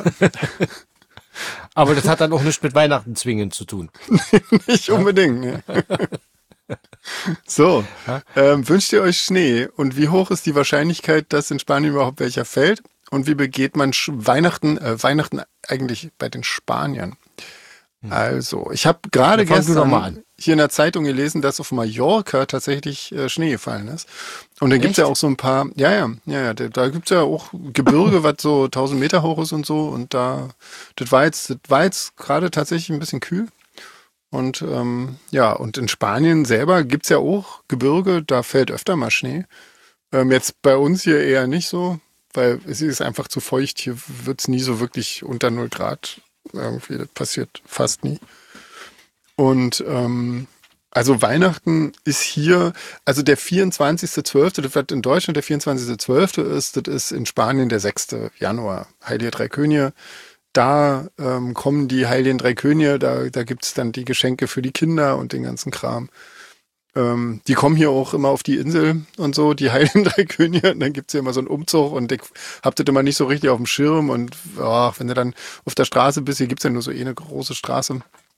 Aber das hat dann auch nichts mit Weihnachten zwingend zu tun. Nicht ja. unbedingt, ne? So, ähm, wünscht ihr euch Schnee und wie hoch ist die Wahrscheinlichkeit, dass in Spanien überhaupt welcher fällt? Und wie begeht man Sch- Weihnachten, äh, Weihnachten eigentlich bei den Spaniern? Hm. Also, ich habe gerade gestern hier in der Zeitung gelesen, dass auf Mallorca tatsächlich äh, Schnee gefallen ist. Und dann gibt's ja auch so ein paar, ja, ja, ja, ja da, da gibt's ja auch Gebirge, was so tausend Meter hoch ist und so. Und da, das war jetzt, das war jetzt gerade tatsächlich ein bisschen kühl. Und ähm, ja, und in Spanien selber gibt's ja auch Gebirge, da fällt öfter mal Schnee. Ähm, jetzt bei uns hier eher nicht so, weil es ist einfach zu feucht. Hier wird's nie so wirklich unter null Grad. Irgendwie, das passiert fast nie. Und ähm, also Weihnachten ist hier, also der vierundzwanzigster zwölfte, das wird in Deutschland der vierundzwanzigster zwölfte ist, das ist in Spanien der sechster Januar, Heilige Drei Könige. Da ähm, kommen die Heiligen Drei Könige, da, da gibt's dann die Geschenke für die Kinder und den ganzen Kram. Ähm, die kommen hier auch immer auf die Insel und so, die Heiligen Drei Könige. Und dann gibt's hier immer so einen Umzug und ich hab das immer nicht so richtig auf dem Schirm. Und oh, wenn du dann auf der Straße bist, hier gibt's ja nur so eh eine große Straße.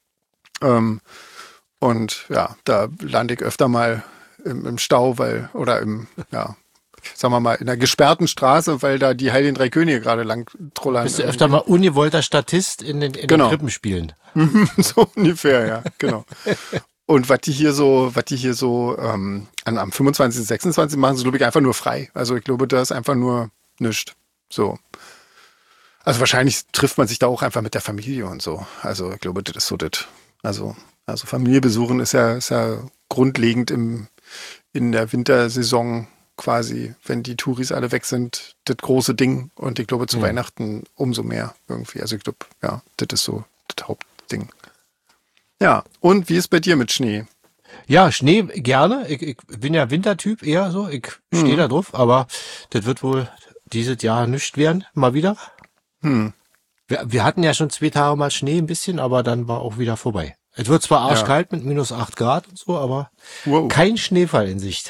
Ähm, und ja, da lande ich öfter mal im, im Stau, weil, oder im, ja, sagen wir mal, in einer gesperrten Straße, weil da die Heiligen Drei Könige gerade lang trollern. Bist du öfter mal ungewollter Statist in den, in genau. den Krippenspielen? So ungefähr, ja, genau. Und was die hier so, was die hier so ähm, am fünfundzwanzigsten, sechsundzwanzigsten machen, sie glaube ich einfach nur frei. Also ich glaube, da ist einfach nur nichts. So. Also wahrscheinlich trifft man sich da auch einfach mit der Familie und so. Also ich glaube, das ist so das. Also, also Familie besuchen ist ja, ist ja grundlegend im, in der Wintersaison quasi, wenn die Touris alle weg sind, das große Ding. Und ich glaube, zu mhm. Weihnachten umso mehr irgendwie. Also ich glaube, ja, das ist so das Hauptding. Ja, und wie ist bei dir mit Schnee? Ja, Schnee gerne. Ich, ich bin ja Wintertyp eher so. Ich stehe mhm. da drauf, aber das wird wohl dieses Jahr nicht werden, mal wieder. Hm. Wir, wir hatten ja schon zwei Tage mal Schnee ein bisschen, aber dann war auch wieder vorbei. Es wird zwar arschkalt ja. mit minus acht Grad und so, aber wow. kein Schneefall in Sicht.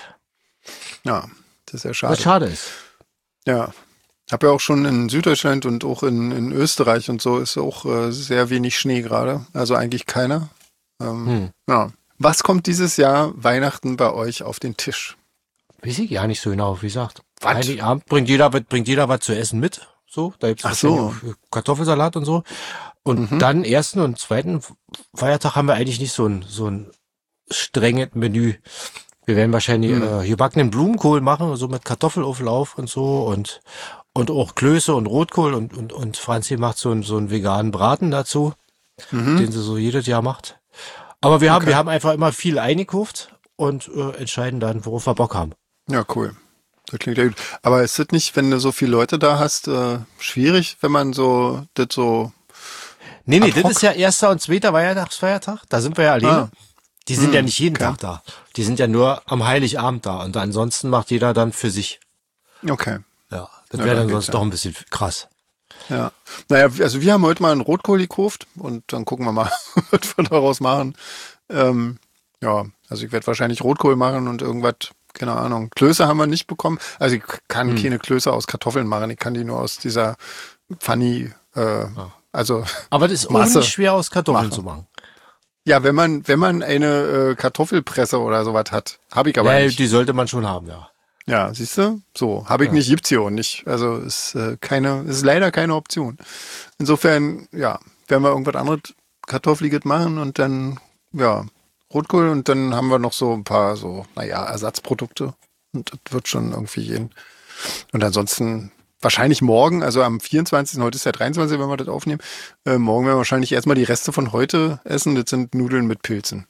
Ja, das ist ja schade. Was schade ist. Ja, habe ja auch schon in Süddeutschland und auch in, in Österreich und so ist auch äh, sehr wenig Schnee gerade. Also eigentlich keiner. Ähm, hm. Ja. Was kommt dieses Jahr Weihnachten bei euch auf den Tisch? Weiß ich ja nicht so genau, wie gesagt. Heiligabend bringt jeder, bringt jeder was zu essen mit. So, da gibt's Ach so. Kartoffelsalat und so. Und mhm. dann ersten und zweiten Feiertag haben wir eigentlich nicht so ein, so ein strenges Menü. Wir werden wahrscheinlich mhm. äh, gebackenen Blumenkohl machen, so mit Kartoffelauflauf und so und und auch Klöße und Rotkohl und und und Franzi macht so einen so einen veganen Braten dazu, mhm. den sie so jedes Jahr macht. Aber wir haben okay. wir haben einfach immer viel eingekauft und äh, entscheiden dann, worauf wir Bock haben. Ja, cool. Das klingt ja gut. Aber ist das nicht, wenn du so viele Leute da hast, äh, schwierig, wenn man so das so Nee, nee, das ist ja erster und zweiter Weihnachtsfeiertag, da sind wir ja alleine. Ah. Die sind hm, ja nicht jeden okay. Tag da. Die sind ja nur am Heiligabend da. Und ansonsten macht jeder dann für sich. Okay. Ja, das wäre ja, dann sonst ja. doch ein bisschen krass. Ja, naja, also wir haben heute mal einen Rotkohl gekauft und dann gucken wir mal, was wir daraus machen. Ähm, ja, also ich werde wahrscheinlich Rotkohl machen und irgendwas, keine Ahnung. Klöße haben wir nicht bekommen. Also ich kann hm. keine Klöße aus Kartoffeln machen, ich kann die nur aus dieser Pfanni, äh, ja. also aber das ist auch nicht schwer aus Kartoffeln machen. zu machen. Ja, wenn man wenn man eine äh, Kartoffelpresse oder sowas hat, habe ich aber ja, nicht. Die sollte man schon haben, ja. Ja, siehst du? So, habe ich ja. nicht, gibt's hier auch nicht. Also ist äh, keine, ist leider keine Option. Insofern, ja, werden wir irgendwas anderes Kartoffeliges machen und dann, ja, Rotkohl und dann haben wir noch so ein paar so, naja, Ersatzprodukte und das wird schon irgendwie gehen. Und ansonsten wahrscheinlich morgen, also am vierundzwanzigsten heute ist ja dreiundzwanzigsten wenn wir das aufnehmen, äh, morgen werden wir wahrscheinlich erstmal die Reste von heute essen. Das sind Nudeln mit Pilzen.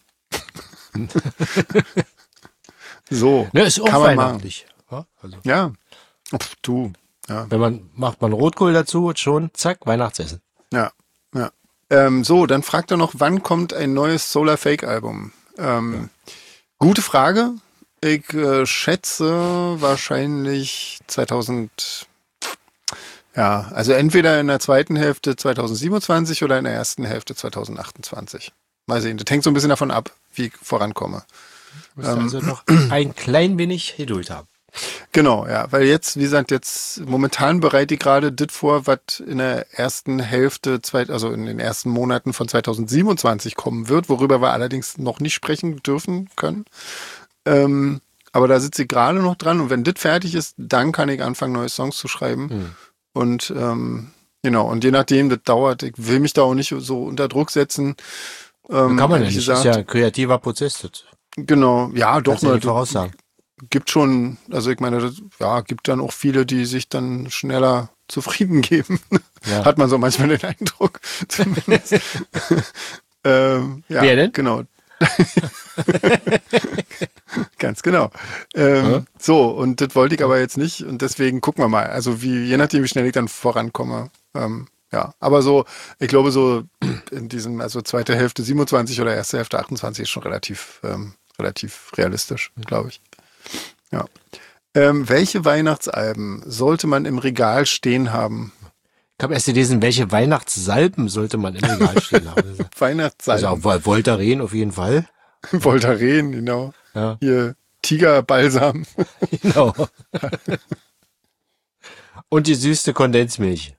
So, ja, ist auch kann man weihnachtlich. Ja, also. ja. Pff, du. Ja. Wenn man, macht man Rotkohl dazu, schon, zack, Weihnachtsessen. Ja, ja. Ähm, so, dann fragt er noch, wann kommt ein neues Solar Fake Album? Ähm, ja. Gute Frage. Ich äh, schätze wahrscheinlich zweitausend, ja, also entweder in der zweiten Hälfte zweitausendsiebenundzwanzig oder in der ersten Hälfte zweitausendachtundzwanzig. Mal sehen, das hängt so ein bisschen davon ab, wie ich vorankomme. Müsst ähm, also noch ein klein wenig Geduld haben. Genau, ja, weil jetzt, wie gesagt, jetzt momentan bereite ich gerade das vor, was in der ersten Hälfte, also in den ersten Monaten von zweitausendsiebenundzwanzig kommen wird, worüber wir allerdings noch nicht sprechen dürfen können. Ähm, aber da sitze ich gerade noch dran und wenn das fertig ist, dann kann ich anfangen, neue Songs zu schreiben. Hm. Und ähm, genau, und je nachdem, das dauert, ich will mich da auch nicht so unter Druck setzen. Ähm, kann man ja nicht, gesagt, das ist ja ein kreativer Prozess. Das genau, ja, doch. Mal, voraussagen. Gibt schon, also ich meine, das, ja, gibt dann auch viele, die sich dann schneller zufrieden geben. Ja. Hat man so manchmal den Eindruck. Zumindest. ähm, ja, wer denn? Genau. Ganz genau. Ähm, ja. So, und das wollte ich aber jetzt nicht und deswegen gucken wir mal. Also wie, je nachdem, wie schnell ich dann vorankomme. Ähm, ja, aber so, ich glaube so in diesem, also zweite Hälfte siebenundzwanzig oder erste Hälfte achtundzwanzig ist schon relativ, ähm, relativ realistisch, glaube ich. Ja. Ähm, welche Weihnachtsalben sollte man im Regal stehen haben? Ich habe erst gelesen, welche Weihnachtssalben sollte man im Regal stehen haben. Weihnachtssalben. Also Voltaren auf jeden Fall. Voltaren, genau. Ja. Hier Tigerbalsam. Genau. Und die süße Kondensmilch.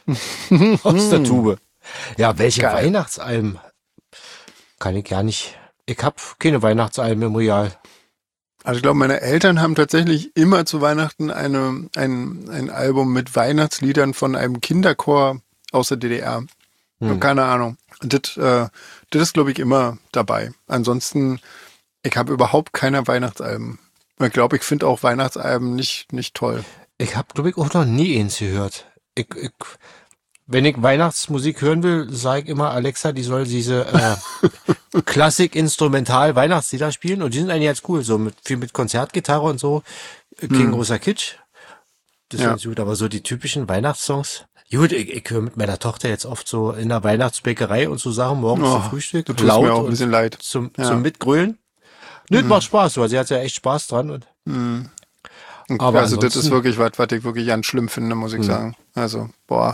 Aus der Tube. Ja, welche Geil. Weihnachtsalben? Kann ich gar nicht. Ich habe keine Weihnachtsalben im Regal. Also ich glaube, meine Eltern haben tatsächlich immer zu Weihnachten eine, ein, ein Album mit Weihnachtsliedern von einem Kinderchor aus der D D R. Hm. Keine Ahnung. Das, äh, das ist, glaube ich, immer dabei. Ansonsten, ich habe überhaupt keine Weihnachtsalben. Ich glaube, ich finde auch Weihnachtsalben nicht, nicht toll. Ich habe, glaube ich, auch noch nie eins gehört. Ich, ich, wenn ich Weihnachtsmusik hören will, sage ich immer, Alexa, die soll diese äh, Klassik-Instrumental-Weihnachtslieder spielen und die sind eigentlich ganz cool, so mit viel mit Konzertgitarre und so. Kein hm. großer Kitsch. Das ja. ist gut, aber so die typischen Weihnachtssongs. Gut, ich, ich höre mit meiner Tochter jetzt oft so in der Weihnachtsbäckerei und so Sachen morgens oh, zum Frühstück. Du tust laut mir auch ein bisschen leid. Zum, ja. zum Mitgrölen. Nö, mhm. macht Spaß, weil sie hat ja echt Spaß dran. Und mhm. Aber also das ist wirklich was, was ich wirklich ganz schlimm finde, muss ich mhm. sagen. Also, boah.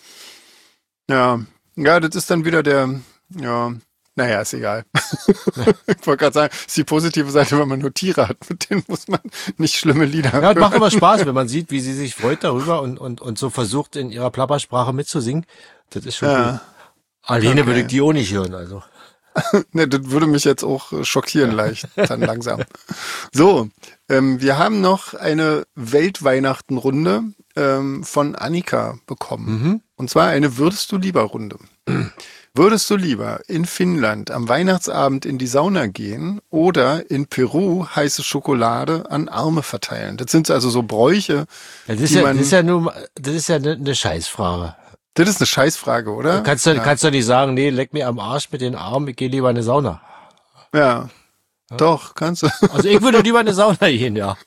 Ja, ja, das ist dann wieder der, ja, naja, ist egal. Ich wollte gerade sagen, das ist die positive Seite, wenn man nur Tiere hat, mit denen muss man nicht schlimme Lieder hören. Ja, es macht immer Spaß, wenn man sieht, wie sie sich freut darüber und, und, und so versucht, in ihrer Plappersprache mitzusingen. Das ist schon ja. cool. Alleine okay. würde ich die auch nicht hören, also. Ne, das würde mich jetzt auch schockieren leicht, dann langsam. So, ähm, wir haben noch eine Weltweihnachtenrunde ähm, von Annika bekommen. Mhm. Und zwar eine Würdest du lieber Runde. Würdest du lieber in Finnland am Weihnachtsabend in die Sauna gehen oder in Peru heiße Schokolade an Arme verteilen? Das sind also so Bräuche. Ja, das, ist die ja, man, das ist ja nur, das ist ja eine, eine Scheißfrage. Das ist eine Scheißfrage, oder? Du kannst du, ja. kannst du nicht sagen, nee, leck mir am Arsch mit den Armen, ich gehe lieber in eine Sauna. Ja, ja. Doch, kannst du. Also ich würde lieber in eine Sauna gehen, ja.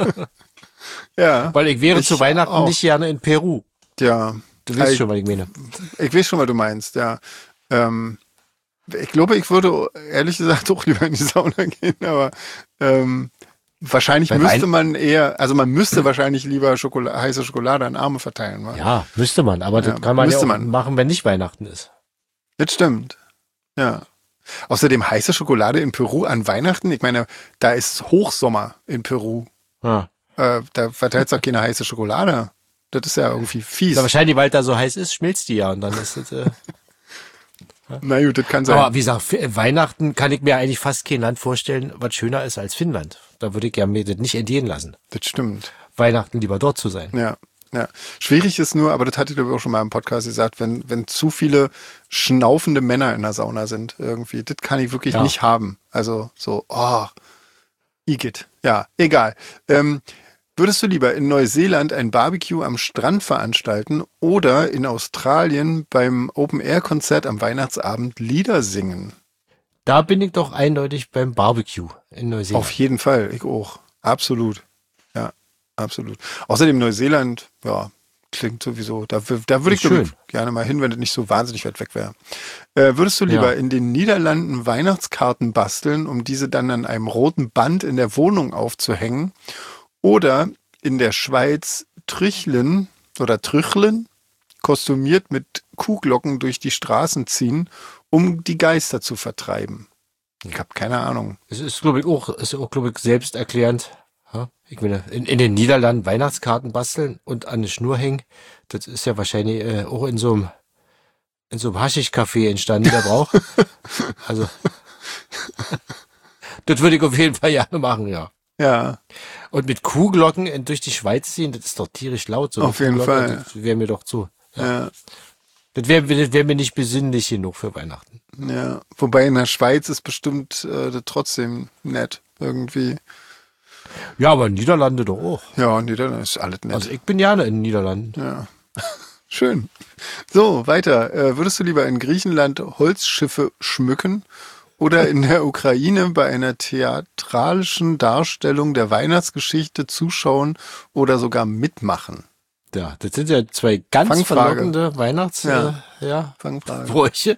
Ja. Weil ich wäre ich zu Weihnachten auch. nicht gerne in Peru. Ja. Du weißt ich, schon, was ich meine. Ich weiß schon, was du meinst, ja. Ähm, ich glaube, ich würde ehrlich gesagt auch lieber in die Sauna gehen, aber ähm, Wahrscheinlich Bei müsste Wein- man eher, also man müsste wahrscheinlich lieber Schokolade, heiße Schokolade an Arme verteilen. wa? Ja, müsste man, aber Ja, das kann man ja müsste auch man. machen, wenn nicht Weihnachten ist. Das stimmt. Ja. Außerdem heiße Schokolade in Peru an Weihnachten. Ich meine, da ist Hochsommer in Peru. Ja. Äh, da verteilt es doch keine heiße Schokolade. Das ist ja irgendwie fies. Ja, wahrscheinlich, weil da so heiß ist, schmilzt die ja und dann ist es. Äh, Na gut, das kann sein. aber wie gesagt, für Weihnachten kann ich mir eigentlich fast kein Land vorstellen, was schöner ist als Finnland. Da würde ich ja mir das nicht entgehen lassen. Das stimmt. Weihnachten lieber dort zu sein. Ja, ja. Schwierig ist nur, aber das hatte ich glaube ich auch schon mal im Podcast gesagt, wenn, wenn zu viele schnaufende Männer in der Sauna sind irgendwie. Das kann ich wirklich Ja. nicht haben. Also so, oh, Igitt. Ja, egal. Ähm, würdest du lieber in Neuseeland ein Barbecue am Strand veranstalten oder in Australien beim Open-Air-Konzert am Weihnachtsabend Lieder singen? Da bin ich doch eindeutig beim Barbecue in Neuseeland. Auf jeden Fall, ich auch. Absolut. Ja, absolut. Außerdem Neuseeland, ja, klingt sowieso, da, wür- da würde ich Ist glaub ich, schön. gerne mal hin, wenn das nicht so wahnsinnig weit weg wäre. Äh, würdest du lieber Ja. in den Niederlanden Weihnachtskarten basteln, um diese dann an einem roten Band in der Wohnung aufzuhängen? Oder in der Schweiz Trüchlen oder Trüchlen kostümiert mit Kuhglocken durch die Straßen ziehen, um die Geister zu vertreiben? Ich habe keine Ahnung. Es ist, glaube ich, auch, ist auch, glaube ich, selbsterklärend. Ja? Ich meine, in, in den Niederlanden Weihnachtskarten basteln und an eine Schnur hängen, das ist ja wahrscheinlich äh, auch in so einem in so einem Haschisch-Café entstanden, der Brauch. Also, das würde ich auf jeden Fall gerne machen, ja. Ja, Und mit Kuhglocken in- durch die Schweiz ziehen, das ist doch tierisch laut. So eine Auf jeden Kuhglocke, Fall. Das wäre mir doch zu. Ja. ja. Das wäre das wär mir nicht besinnlich genug für Weihnachten. Ja, wobei in der Schweiz ist bestimmt äh, das trotzdem nett irgendwie. Ja, aber Niederlande doch auch. Ja, in Niederlanden ist alles nett. Also ich bin gerne in den Niederlanden. Ja, schön. So, weiter. Äh, würdest du lieber in Griechenland Holzschiffe schmücken oder in der Ukraine bei einer theatralischen Darstellung der Weihnachtsgeschichte zuschauen oder sogar mitmachen? Ja, das sind ja zwei ganz Fangfrage. verlockende Weihnachts Ja. äh, ja, Fangfrage. Bräuche.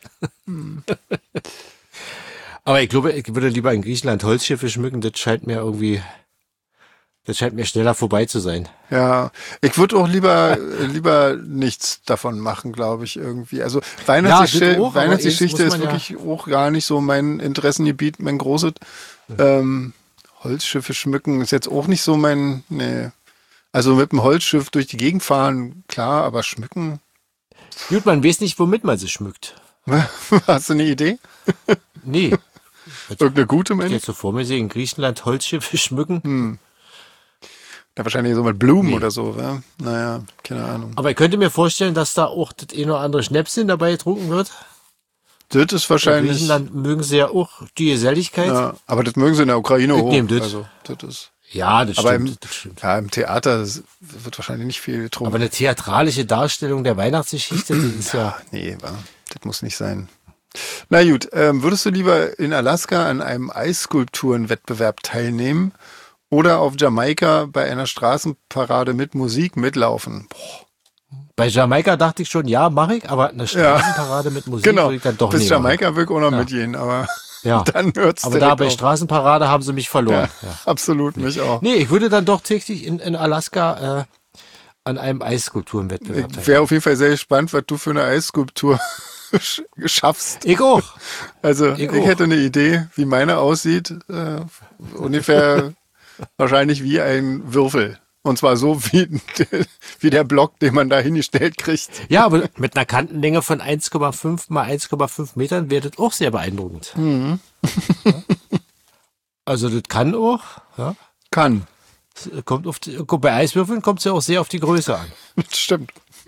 Aber ich glaube, ich würde lieber in Griechenland Holzschiffe schmücken. Das scheint mir irgendwie, das scheint mir schneller vorbei zu sein. Ja, ich würde auch lieber äh, lieber nichts davon machen, glaube ich, irgendwie. Also Weihnachtsgeschichte, Ja, das auch, aber Weihnachtsgeschichte jetzt ist muss man wirklich auch gar nicht so mein Interessengebiet, mein großes. Ähm, Holzschiffe schmücken ist jetzt auch nicht so mein, nee. Also mit dem Holzschiff durch die Gegend fahren, klar, aber schmücken, Gut, man weiß nicht, womit man sie schmückt. hast du eine Idee? Nee. Irgendeine gute, Ich Mensch? jetzt so vor mir sehe, in Griechenland Holzschiffe schmücken. Da wahrscheinlich so mit Blumen Nee. oder so, ja? Naja, keine Ahnung. Aber ich könnte mir vorstellen, dass da auch das eine oder andere Schnäpschen dabei getrunken wird. Das ist In wahrscheinlich, Griechenland mögen sie ja auch die Geselligkeit. Ja, ja, aber das mögen sie in der Ukraine Ich auch. nehm das. Also, das ist, das Aber stimmt. im- das stimmt. ja, im Theater ist- wird wahrscheinlich nicht viel getrunken. Aber eine theatralische Darstellung der Weihnachtsgeschichte, das ist ja. Nee, wa? Das muss nicht sein. Na gut, ähm, würdest du lieber in Alaska an einem Eisskulpturenwettbewerb teilnehmen oder auf Jamaika bei einer Straßenparade mit Musik mitlaufen? Boah, Bei Jamaika dachte ich schon, ja, mache ich, aber eine Straßenparade mit Musik genau, würde ich dann doch bis nicht Jamaika will ich auch noch Ja. mitgehen, aber Ja. dann hört's Aber da direkt bei auf. Straßenparade haben sie mich verloren. Ja, Ja. absolut, mich auch. Nee, ich würde dann doch täglich in, in Alaska äh, an einem Eisskulpturenwettbewerb Ich teilnehmen. wäre auf jeden Fall sehr gespannt, was du für eine Eisskulptur schaffst. Ich auch. Also Ich ich, auch. hätte eine Idee, wie meine aussieht. Äh, ungefähr wahrscheinlich wie ein Würfel. Und zwar so wie, wie der Block, den man da hingestellt kriegt. Ja, aber mit einer Kantenlänge von eins Komma fünf mal eins Komma fünf Metern wäre das auch sehr beeindruckend. Mhm. Ja. Also das kann auch. Ja. Kann. Es kommt auf die, guck, bei Eiswürfeln kommt es ja auch sehr auf die Größe an. Stimmt.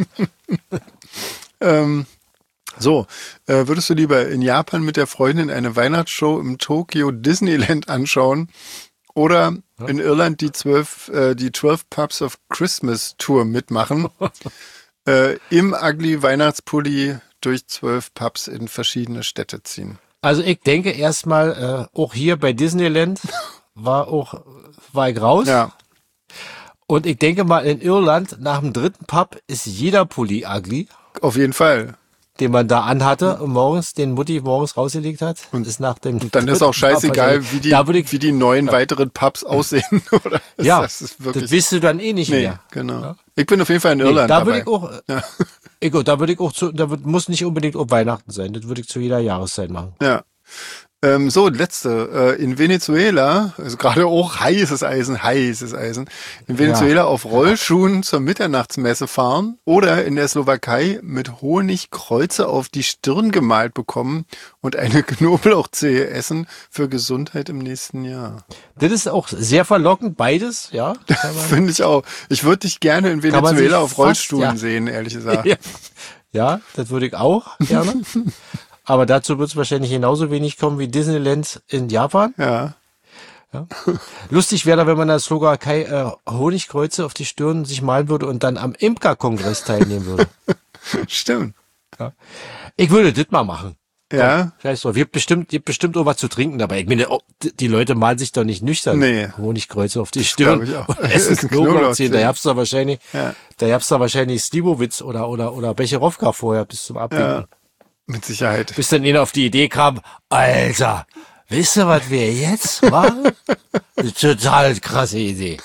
ähm, so, äh, würdest du lieber in Japan mit der Freundin eine Weihnachtsshow im Tokyo Disneyland anschauen oder in Irland die zwölf, äh, die zwölf Pubs of Christmas Tour mitmachen? äh, Im Ugly Weihnachtspulli durch zwölf Pubs in verschiedene Städte ziehen. Also ich denke erstmal, äh, auch hier bei Disneyland war auch war ich raus. Ja, Und ich denke mal, in Irland nach dem dritten Pub ist jeder Pulli ugly. auf jeden Fall. den man da anhatte und morgens, den Mutti morgens rausgelegt hat. Und ist nach dem. Und dann ist auch scheißegal, wie die, ich, wie die neuen ja. weiteren Pubs aussehen, oder? Das, ja, das ist wirklich. Das weißt du dann eh nicht nee, mehr. Genau. Ja. Ich bin auf jeden Fall in Irland. Nee, da dabei. würde ich auch, ja. ich, da würde ich auch zu, da wird, muss nicht unbedingt auf Weihnachten sein. Das würde ich zu jeder Jahreszeit machen. Ja. Ähm, so, letzte. Äh, in Venezuela, also gerade auch heißes Eisen, heißes Eisen. In Venezuela ja. auf Rollschuhen zur Mitternachtsmesse fahren oder in der Slowakei mit Honig Kreuze auf die Stirn gemalt bekommen und eine Knoblauchzehe essen für Gesundheit im nächsten Jahr. Das ist auch sehr verlockend, beides, ja. Finde ich auch. Ich würde dich gerne in Venezuela auf Rollstuhlen fast, ja. sehen, ehrlich gesagt. Ja, ja, das würde ich auch gerne. Aber dazu wird es wahrscheinlich genauso wenig kommen wie Disneyland in Japan. Ja. ja. Lustig wäre da, wenn man in der Slowakei äh, Honigkreuze auf die Stirn sich malen würde und dann am Imker-Kongress teilnehmen würde. Stimmt. Ja. Ich würde das mal machen. Ja. Scheiß drauf. Ihr habt bestimmt, ihr habt bestimmt auch was zu trinken dabei. Ich meine, die Leute malen sich doch nicht nüchtern. Nee. Honigkreuze auf die Stirn. Ich auch. Und essen Knoblauchzehen. Da gab's da wahrscheinlich, ja. da gab's da wahrscheinlich Slivovitz oder, oder, oder Becherowka vorher bis zum Abwinken. Ja. Mit Sicherheit. Bis dann jeder auf die Idee kam, Alter, wisst ihr, was wir jetzt machen? Total krasse Idee.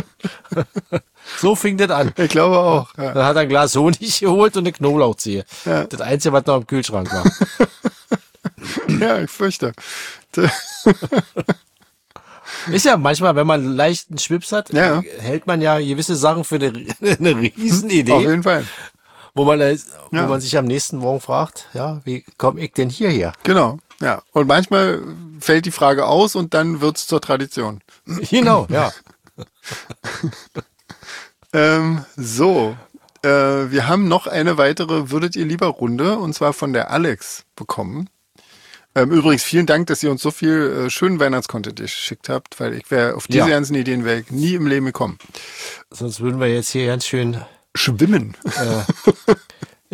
So fing das an. Ich glaube auch. Ja. Dann hat er ein Glas Honig geholt und eine Knoblauchzehe. Ja. Das Einzige, was noch im Kühlschrank war. Ja, ich fürchte. Ist ja manchmal, wenn man einen leichten Schwips hat, ja. hält man ja gewisse Sachen für eine, eine Riesenidee. Auf jeden Fall. Wo man, wo ja. man sich am nächsten Morgen fragt, ja, wie komme ich denn hierher? Genau, ja. Und manchmal fällt die Frage aus und dann wird's zur Tradition. Genau, ja. ähm, so, äh, wir haben noch eine weitere Würdet ihr lieber Runde und zwar von der Alex bekommen. Ähm, übrigens, vielen Dank, dass ihr uns so viel äh, schönen Weihnachtscontent geschickt habt, weil ich wäre auf diese ja. ganzen Ideen wäre ich nie im Leben gekommen. Sonst würden wir jetzt hier ganz schön schwimmen. Äh.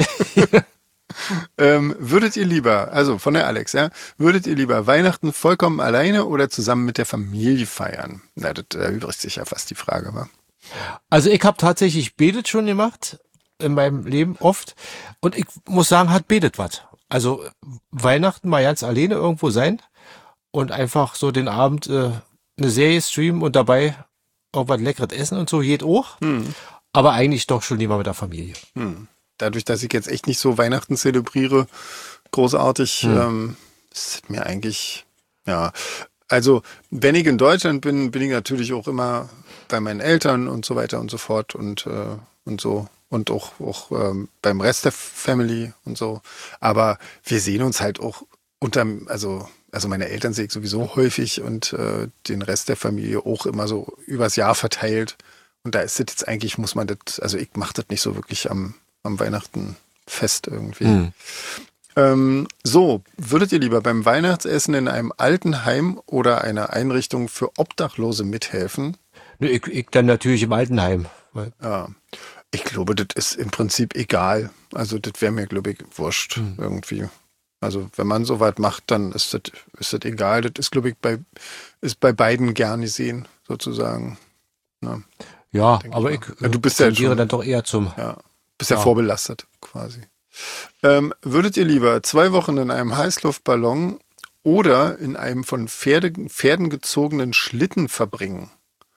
ähm, würdet ihr lieber, also von der Alex, ja, würdet ihr lieber Weihnachten vollkommen alleine oder zusammen mit der Familie feiern? Na, das erübrigt sich ja fast die Frage, wa? Also ich habe tatsächlich betet schon gemacht in meinem Leben oft und ich muss sagen, hat betet was. Also Weihnachten mal ganz alleine irgendwo sein und einfach so den Abend äh, eine Serie streamen und dabei irgendwas Leckeres essen und so geht auch. Hm. Aber eigentlich doch schon lieber mit der Familie. Hm. Dadurch, dass ich jetzt echt nicht so Weihnachten zelebriere, großartig, hm. ähm, ist mir eigentlich, ja, also wenn ich in Deutschland bin, bin ich natürlich auch immer bei meinen Eltern und so weiter und so fort und, äh, und so und auch, auch ähm, beim Rest der Family und so. Aber wir sehen uns halt auch unterm, also Also meine Eltern sehe ich sowieso häufig und äh, den Rest der Familie auch immer so übers Jahr verteilt. Und da ist das jetzt eigentlich, muss man das, also ich mache das nicht so wirklich am, am Weihnachtenfest irgendwie. Mhm. Ähm, so, würdet ihr lieber beim Weihnachtsessen in einem Altenheim oder einer Einrichtung für Obdachlose mithelfen? Nee, ich, ich dann natürlich im Altenheim. Ja, ich glaube, das ist im Prinzip egal. Also das wäre mir, glaube ich, wurscht mhm. irgendwie. Also wenn man so weit macht, dann ist das, ist das egal. Das ist, glaube ich, bei, ist bei beiden gern gesehen, sozusagen. Ja. Ja, aber ich, ich ja, du bist ja schon, dann doch eher zum... Ja, bist ja, ja vorbelastet quasi. Ähm, würdet ihr lieber zwei Wochen in einem Heißluftballon oder in einem von Pferde, Pferden gezogenen Schlitten verbringen?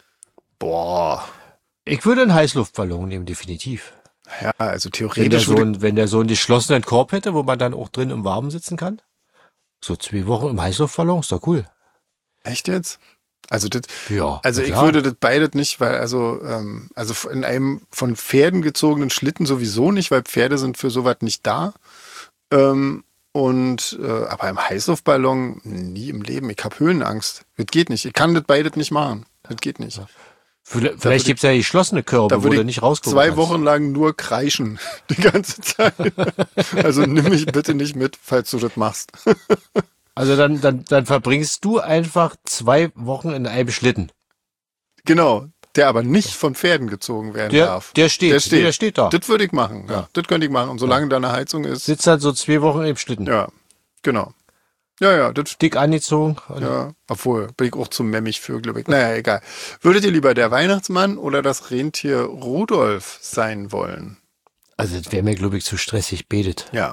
Boah. Ich würde einen Heißluftballon nehmen, definitiv. Ja, also theoretisch... Wenn der, so ein, wenn der so einen geschlossenen Korb hätte, wo man dann auch drin im Warmen sitzen kann. So zwei Wochen im Heißluftballon, ist doch cool. Echt jetzt? Also das, ja, also ich würde das beides nicht, weil also ähm, also in einem von Pferden gezogenen Schlitten sowieso nicht, weil Pferde sind für sowas nicht da. Ähm, und äh, aber im Heißluftballon nie im Leben. Ich habe Höhenangst. Das geht nicht. Ich kann das beides nicht machen. Das geht nicht. Vielleicht, vielleicht gibt es ja geschlossene Körbe, wo du nicht rausgucken zwei kannst. Wochen lang nur kreischen die ganze Zeit. Also nimm mich bitte nicht mit, falls du das machst. Also dann, dann, dann verbringst du einfach zwei Wochen in einem Schlitten. Genau, der aber nicht von Pferden gezogen werden der, darf. Der steht, der steht, der steht da. Das würde ich machen, ja. ja. Das könnte ich machen. Und solange ja. da eine Heizung ist. Sitzt halt so zwei Wochen im Schlitten. Ja, genau. Ja, ja. Das, dick angezogen. Ja, obwohl, bin ich auch zu memmig für, glaube ich. Naja, egal. Würdet ihr lieber der Weihnachtsmann oder das Rentier Rudolf sein wollen? Also das wäre mir, glaube ich, zu stressig, betet. Ja.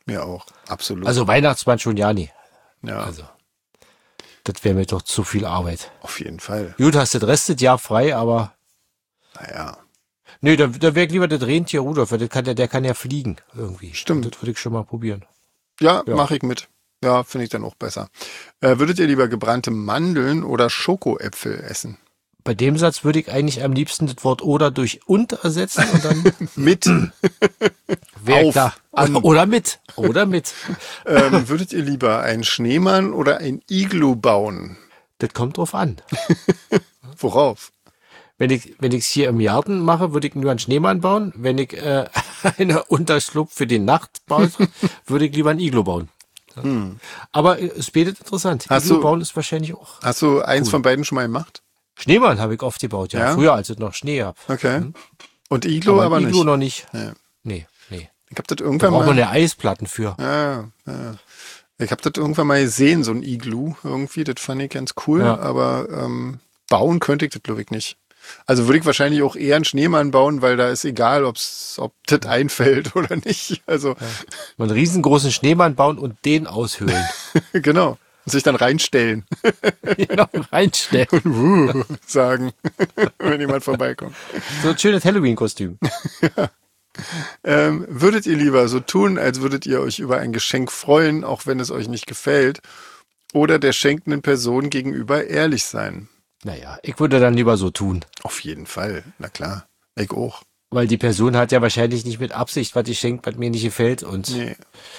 Mir auch, absolut. Also Weihnachtsmann schon ja nie. Ja. Also, das wäre mir doch zu viel Arbeit. Auf jeden Fall. Gut, hast du das Rest des Jahr frei, aber... Naja. Nö, da, da wäre lieber das Rentier Rudolf, weil das kann ja, der kann ja fliegen irgendwie. Stimmt. Und das würde ich schon mal probieren. Ja, Ja. mache ich mit. Ja, finde ich dann auch besser. Äh, würdet ihr lieber gebrannte Mandeln oder Schokoäpfel essen? Bei dem Satz würde ich eigentlich am liebsten das Wort oder durch und ersetzen und dann Mit. wäre Auf, da. an. Oder mit. Oder mit. ähm, würdet ihr lieber einen Schneemann oder ein Iglu bauen? Das kommt drauf an. Worauf? Wenn ich wenn ich es hier im Garten mache, würde ich nur einen Schneemann bauen. Wenn ich äh, einen Unterschlupf für die Nacht baue, würde ich lieber ein Iglo bauen. Ja. Hm. Aber äh, es bietet interessant. Hast Iglo du- bauen ist wahrscheinlich auch. Hast du eins Cool. von beiden schon mal gemacht? Schneemann habe ich oft gebaut, ja. Ja? Früher, als es noch Schnee gab. Okay. Und Iglu aber, aber ein Iglo nicht. noch nicht. Ja. Nee, nee. Ich habe das Da irgendwann braucht man mal. ja Eisplatten für. Ja, ja. Ich habe das irgendwann mal gesehen, so ein Iglu irgendwie. Das fand ich ganz cool. Ja. Aber ähm, bauen könnte ich das, glaube ich, nicht. Also würde ich wahrscheinlich auch eher einen Schneemann bauen, weil da ist egal, ob's, ob das einfällt oder nicht. Also Einen riesengroßen Schneemann bauen und den aushöhlen. genau. Und sich dann reinstellen Genau, reinstellen. und wuh sagen, wenn jemand vorbeikommt. So ein schönes Halloween-Kostüm. Ähm, würdet ihr lieber so tun, als würdet ihr euch über ein Geschenk freuen, auch wenn es euch nicht gefällt, oder der schenkenden Person gegenüber ehrlich sein? Naja, ich würde dann lieber so tun. Auf jeden Fall, na klar. Ich auch. Weil die Person hat ja wahrscheinlich nicht mit Absicht, was ich schenkt, was mir nicht gefällt. Und Nee,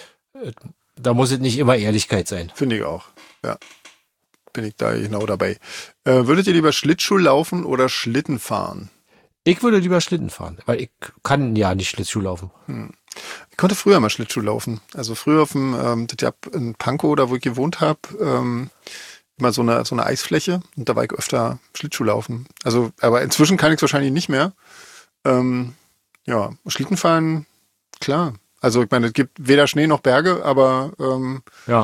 da muss es nicht immer Ehrlichkeit sein. finde ich auch. Ja, bin ich da genau dabei. Äh, würdet ihr lieber Schlittschuh laufen oder Schlitten fahren? Ich würde lieber Schlitten fahren, weil ich kann ja nicht Schlittschuh laufen. Ich konnte früher mal Schlittschuh laufen. Also früher auf dem, ähm, das gab in Pankow, da wo ich gewohnt habe, ähm, immer so eine, so eine Eisfläche. Und da war ich öfter Schlittschuh laufen. Also, aber inzwischen kann ich es wahrscheinlich nicht mehr. Ähm, ja, Schlittenfahren, klar. Also ich meine, es gibt weder Schnee noch Berge, aber ähm, Ja.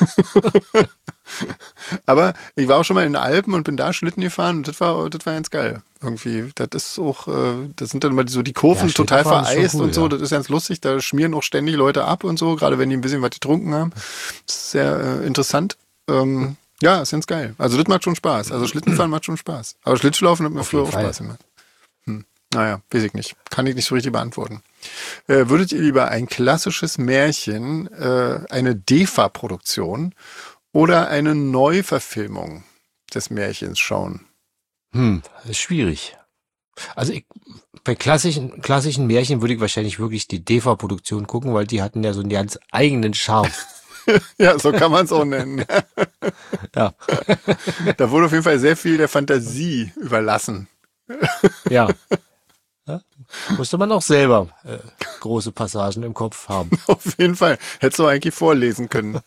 aber ich war auch schon mal in den Alpen und bin da Schlitten gefahren und das war, das war ganz geil. Irgendwie, das ist auch, äh, das sind dann mal so die Kurven Ja, total Schlittenfahren ist schon vereist cool, und so. ja. Das ist ganz lustig. Da schmieren auch ständig Leute ab und so, gerade wenn die ein bisschen was getrunken haben. Das ist sehr äh, interessant. Ähm, ja, ist ganz geil. Also das macht schon Spaß. Also Schlittenfahren macht schon Spaß. Aber Schlittschuhlaufen hat mir Auf früher auch jeden Fall. Spaß gemacht. Hm. Naja, weiß ich nicht. Kann ich nicht so richtig beantworten. Äh, würdet ihr lieber ein klassisches Märchen, äh, eine D E F A-Produktion oder eine Neuverfilmung des Märchens schauen? Hm, das ist schwierig. Also ich, bei klassischen, klassischen Märchen würde ich wahrscheinlich wirklich die D E F A-Produktion gucken, weil die hatten ja so einen ganz eigenen Charme. Ja, so kann man es auch nennen. Ja. Da wurde auf jeden Fall sehr viel der Fantasie überlassen. Ja. Ja. Musste man auch selber äh, große Passagen im Kopf haben. Auf jeden Fall. Hättest du eigentlich vorlesen können.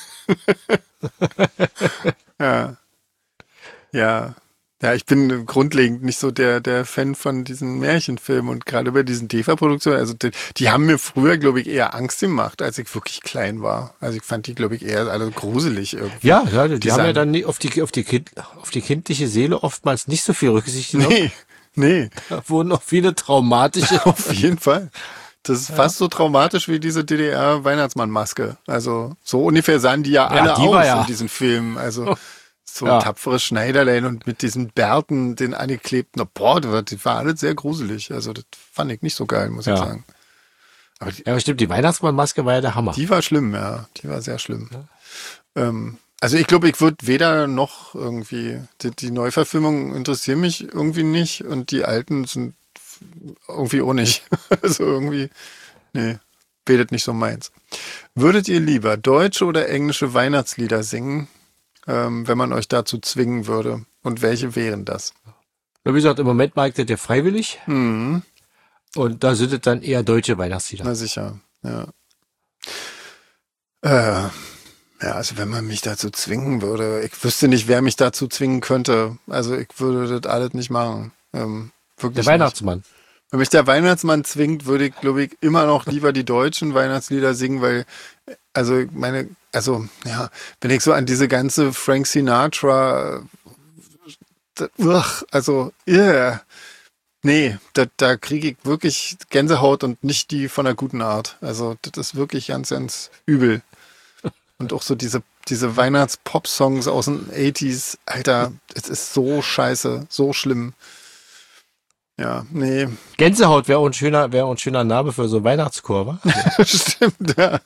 Ja. Ja. Ja, ich bin grundlegend nicht so der, der Fan von diesen Märchenfilmen und gerade bei diesen D E F A-Produktionen, also die, die haben mir früher, glaube ich, eher Angst gemacht, als ich wirklich klein war. Also ich fand die, glaube ich, eher alle gruselig irgendwie. Ja, ja, die, Die haben ja sagen- dann nie- auf die, auf die kind, auf die kindliche Seele oftmals nicht so viel Rücksicht genommen. Nee, nee, Da wurden auch viele traumatische. auf jeden Fall. Das ist fast so traumatisch wie diese D D R-Weihnachtsmann-Maske. Also so ungefähr sahen die ja alle die aus war ja- in diesen Filmen. Also so Ja. tapfere Schneiderlein und mit diesen Bärten, den angeklebten. Boah, das war, das war alles sehr gruselig. Also das fand ich nicht so geil, muss Ja. ich sagen. Aber die, Ja, aber stimmt, die Weihnachtsmannmaske war ja der Hammer. die war schlimm, ja. Die war sehr schlimm. Ähm, also ich glaube, ich würde weder noch irgendwie, die, die Neuverfilmungen interessieren mich irgendwie nicht und die alten sind irgendwie auch nicht. Also irgendwie, nee, betet nicht so meins. Würdet ihr lieber deutsche oder englische Weihnachtslieder singen, ähm, wenn man euch dazu zwingen würde? Und welche wären das? Ja, wie gesagt, im Moment mag ich das ja freiwillig. Mhm, Und da sind es dann eher deutsche Weihnachtslieder. na sicher, ja. Äh, ja, also wenn man mich dazu zwingen würde, ich wüsste nicht, wer mich dazu zwingen könnte. Also ich würde das alles nicht machen. Ähm, wirklich Der nicht. Weihnachtsmann. Wenn mich der Weihnachtsmann zwingt, würde ich, glaube ich, immer noch lieber die deutschen Weihnachtslieder singen, weil, also ich meine, also ja, wenn ich so an diese ganze Frank Sinatra, das, uch, also, yeah, Nee, da, da kriege ich wirklich Gänsehaut und nicht die von der guten Art. Also das ist wirklich ganz, ganz übel. Und auch so diese, diese Weihnachts-Pop-Songs aus den achtziger, Alter, es ist so scheiße, so schlimm. Ja, nee. Gänsehaut wäre auch ein schöner, wäre auch ein schöner Name für so einen Weihnachtschor, wa? Stimmt, ja.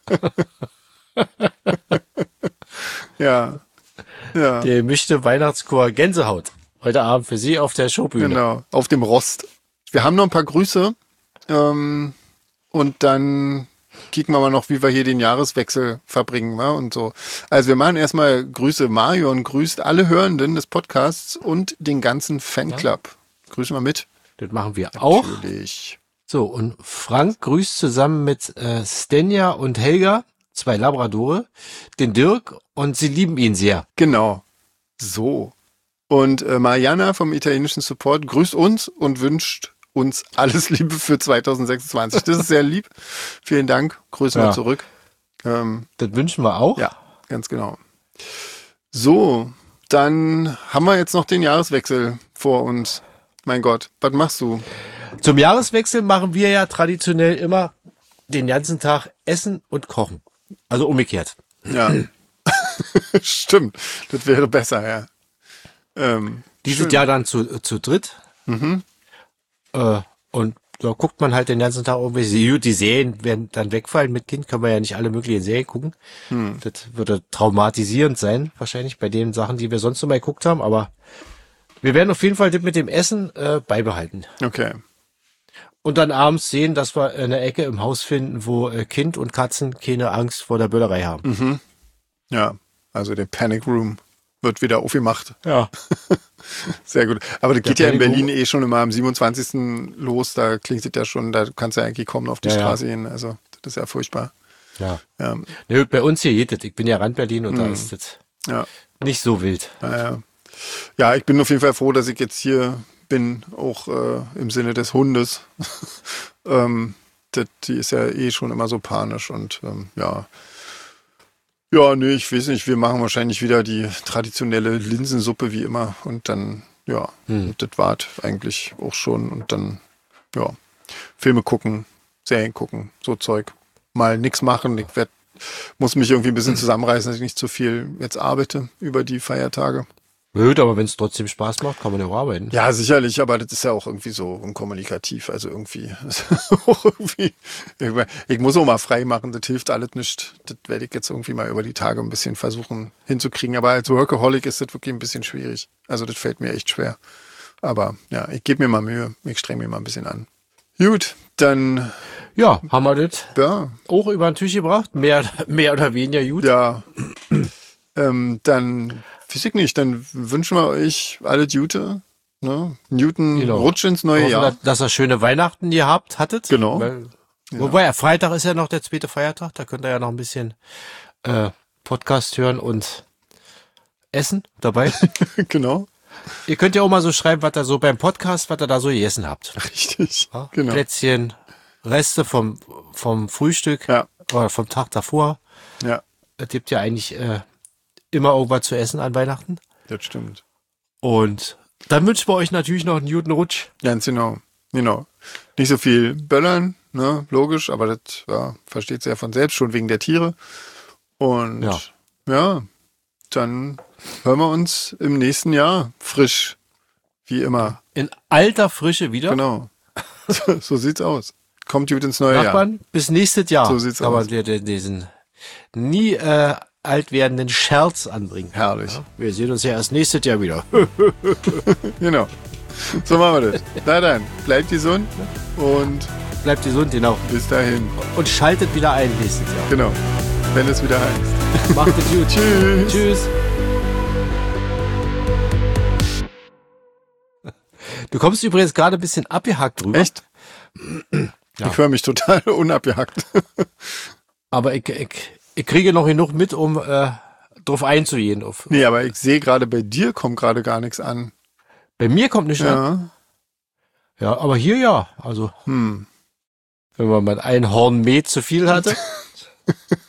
ja. Ja. Der mischte Weihnachtschor Gänsehaut. Heute Abend für Sie auf der Showbühne. Genau, auf dem Rost. Wir haben noch ein paar Grüße. Ähm, und dann kicken wir mal noch, wie wir hier den Jahreswechsel verbringen, wa? Und so. Also wir machen erstmal Grüße. Marion grüßt alle Hörenden des Podcasts und den ganzen Fanclub. Ja. Grüßen wir mit. Das machen wir auch. Natürlich. So, und Frank grüßt zusammen mit äh, Stenja und Helga, zwei Labradore, den Dirk, und sie lieben ihn sehr. Genau. So. Und äh, Mariana vom italienischen Support grüßt uns und wünscht uns alles Liebe für zwanzig sechsundzwanzig. Das ist sehr lieb. Vielen Dank. Grüßen ja. wir zurück. Ähm, das wünschen wir auch. Ja, ganz genau. So, dann haben wir jetzt noch den Jahreswechsel vor uns. Mein Gott, was machst du? Zum Jahreswechsel machen wir ja traditionell immer den ganzen Tag Essen und Kochen. Also umgekehrt. Ja, stimmt. Das wäre besser, ja. Ähm, Dieses schön. Jahr dann zu, zu dritt. Mhm. Äh, und da guckt man halt den ganzen Tag irgendwelche, die Serien werden dann wegfallen. Mit Kind kann man ja nicht alle möglichen Serien gucken. Hm. Das würde traumatisierend sein, wahrscheinlich bei den Sachen, die wir sonst noch mal geguckt haben. Aber wir werden auf jeden Fall das mit dem Essen äh, beibehalten. Okay. Und dann abends sehen, dass wir eine Ecke im Haus finden, wo äh, Kind und Katzen keine Angst vor der Böllerei haben. Mhm. Ja, also der Panic Room wird wieder aufgemacht. Ja. Sehr gut. Aber das Der geht ja in Panic Berlin Room. eh schon immer am siebenundzwanzigsten los. Da klingt es ja schon, da kannst du ja eigentlich kaum auf die Ja, Straße ja. gehen. Also das ist ja furchtbar. Ja. Ja. Ne, bei uns hier geht das. Ich bin ja Rand Berlin und Mhm. da ist das Ja. nicht so wild. Naja. Ja, ich bin auf jeden Fall froh, dass ich jetzt hier bin, auch äh, im Sinne des Hundes. ähm, das, die ist ja eh schon immer so panisch und ähm, ja. Ja, nee, ich weiß nicht, wir machen wahrscheinlich wieder die traditionelle Linsensuppe wie immer und dann, ja, Hm. und das war's eigentlich auch schon und dann, ja, Filme gucken, Serien gucken, so Zeug. Mal nix machen, ich werd, muss mich irgendwie ein bisschen zusammenreißen, dass ich nicht zu viel jetzt arbeite über die Feiertage. Blöd, aber wenn es trotzdem Spaß macht, kann man ja auch arbeiten. Ja, sicherlich, aber das ist ja auch irgendwie so unkommunikativ, also irgendwie, auch irgendwie ich, ich muss auch mal frei machen, das hilft alles nicht. Das werde ich jetzt irgendwie mal über die Tage ein bisschen versuchen hinzukriegen, aber als Workaholic ist das wirklich ein bisschen schwierig. Also das fällt mir echt schwer. Aber ja, ich gebe mir mal Mühe, ich streng mir mal ein bisschen an. Gut, dann Ja, haben wir das ja, auch über den Tisch gebracht. Mehr, mehr oder weniger gut. ja, ähm, dann weiß ich nicht, dann wünschen wir euch alle Gute, ne? Newton, Genau. rutsch ins neue Hoffen, Jahr. dass- dass ihr schöne Weihnachten gehabt hattet. Genau. Weil, Ja. Wobei, ja, Freitag ist ja noch der zweite Feiertag. Da könnt ihr ja noch ein bisschen äh, Podcast hören und essen dabei. Genau, Ihr könnt ja auch mal so schreiben, was ihr so beim Podcast, was ihr da so gegessen habt. richtig, Ja? genau. Plätzchen, Reste vom, vom Frühstück Ja. oder vom Tag davor. Ja, Es gibt ja eigentlich äh, immer irgendwas zu essen an Weihnachten. das stimmt. Und dann wünschen wir euch natürlich noch einen guten Rutsch. Ganz genau, genau. Nicht so viel böllern, ne, logisch, aber das ja, versteht sich ja von selbst, schon wegen der Tiere. Und Ja. ja, dann hören wir uns im nächsten Jahr frisch, wie immer. In alter Frische wieder. Genau, so, so sieht's aus. Kommt gut ins neue Jahr. Nachbarn, bis nächstes Jahr. So sieht's kann man aus. dir den- diesen nie äh, alt werdenden Scherz anbringen. Herrlich, Ja, wir sehen uns ja erst nächstes Jahr wieder. genau. So machen wir das. Na dann, bleibt gesund und Bleibt gesund, genau. bis dahin. Und schaltet wieder ein nächstes Jahr. Genau, wenn es wieder heißt. Macht es gut. Tschüss. Tschüss. Du kommst übrigens gerade ein bisschen abgehackt drüber. Echt? Ja. Ich höre mich total unabgehackt. Aber ich, ich, ich kriege noch genug mit, um äh, drauf einzugehen. Auf. Nee, aber ich sehe gerade, bei dir kommt gerade gar nichts an. Bei mir kommt nicht an. Ja. Ja, aber hier ja. Also, Hm. wenn man mal ein Horn Met zu viel hatte.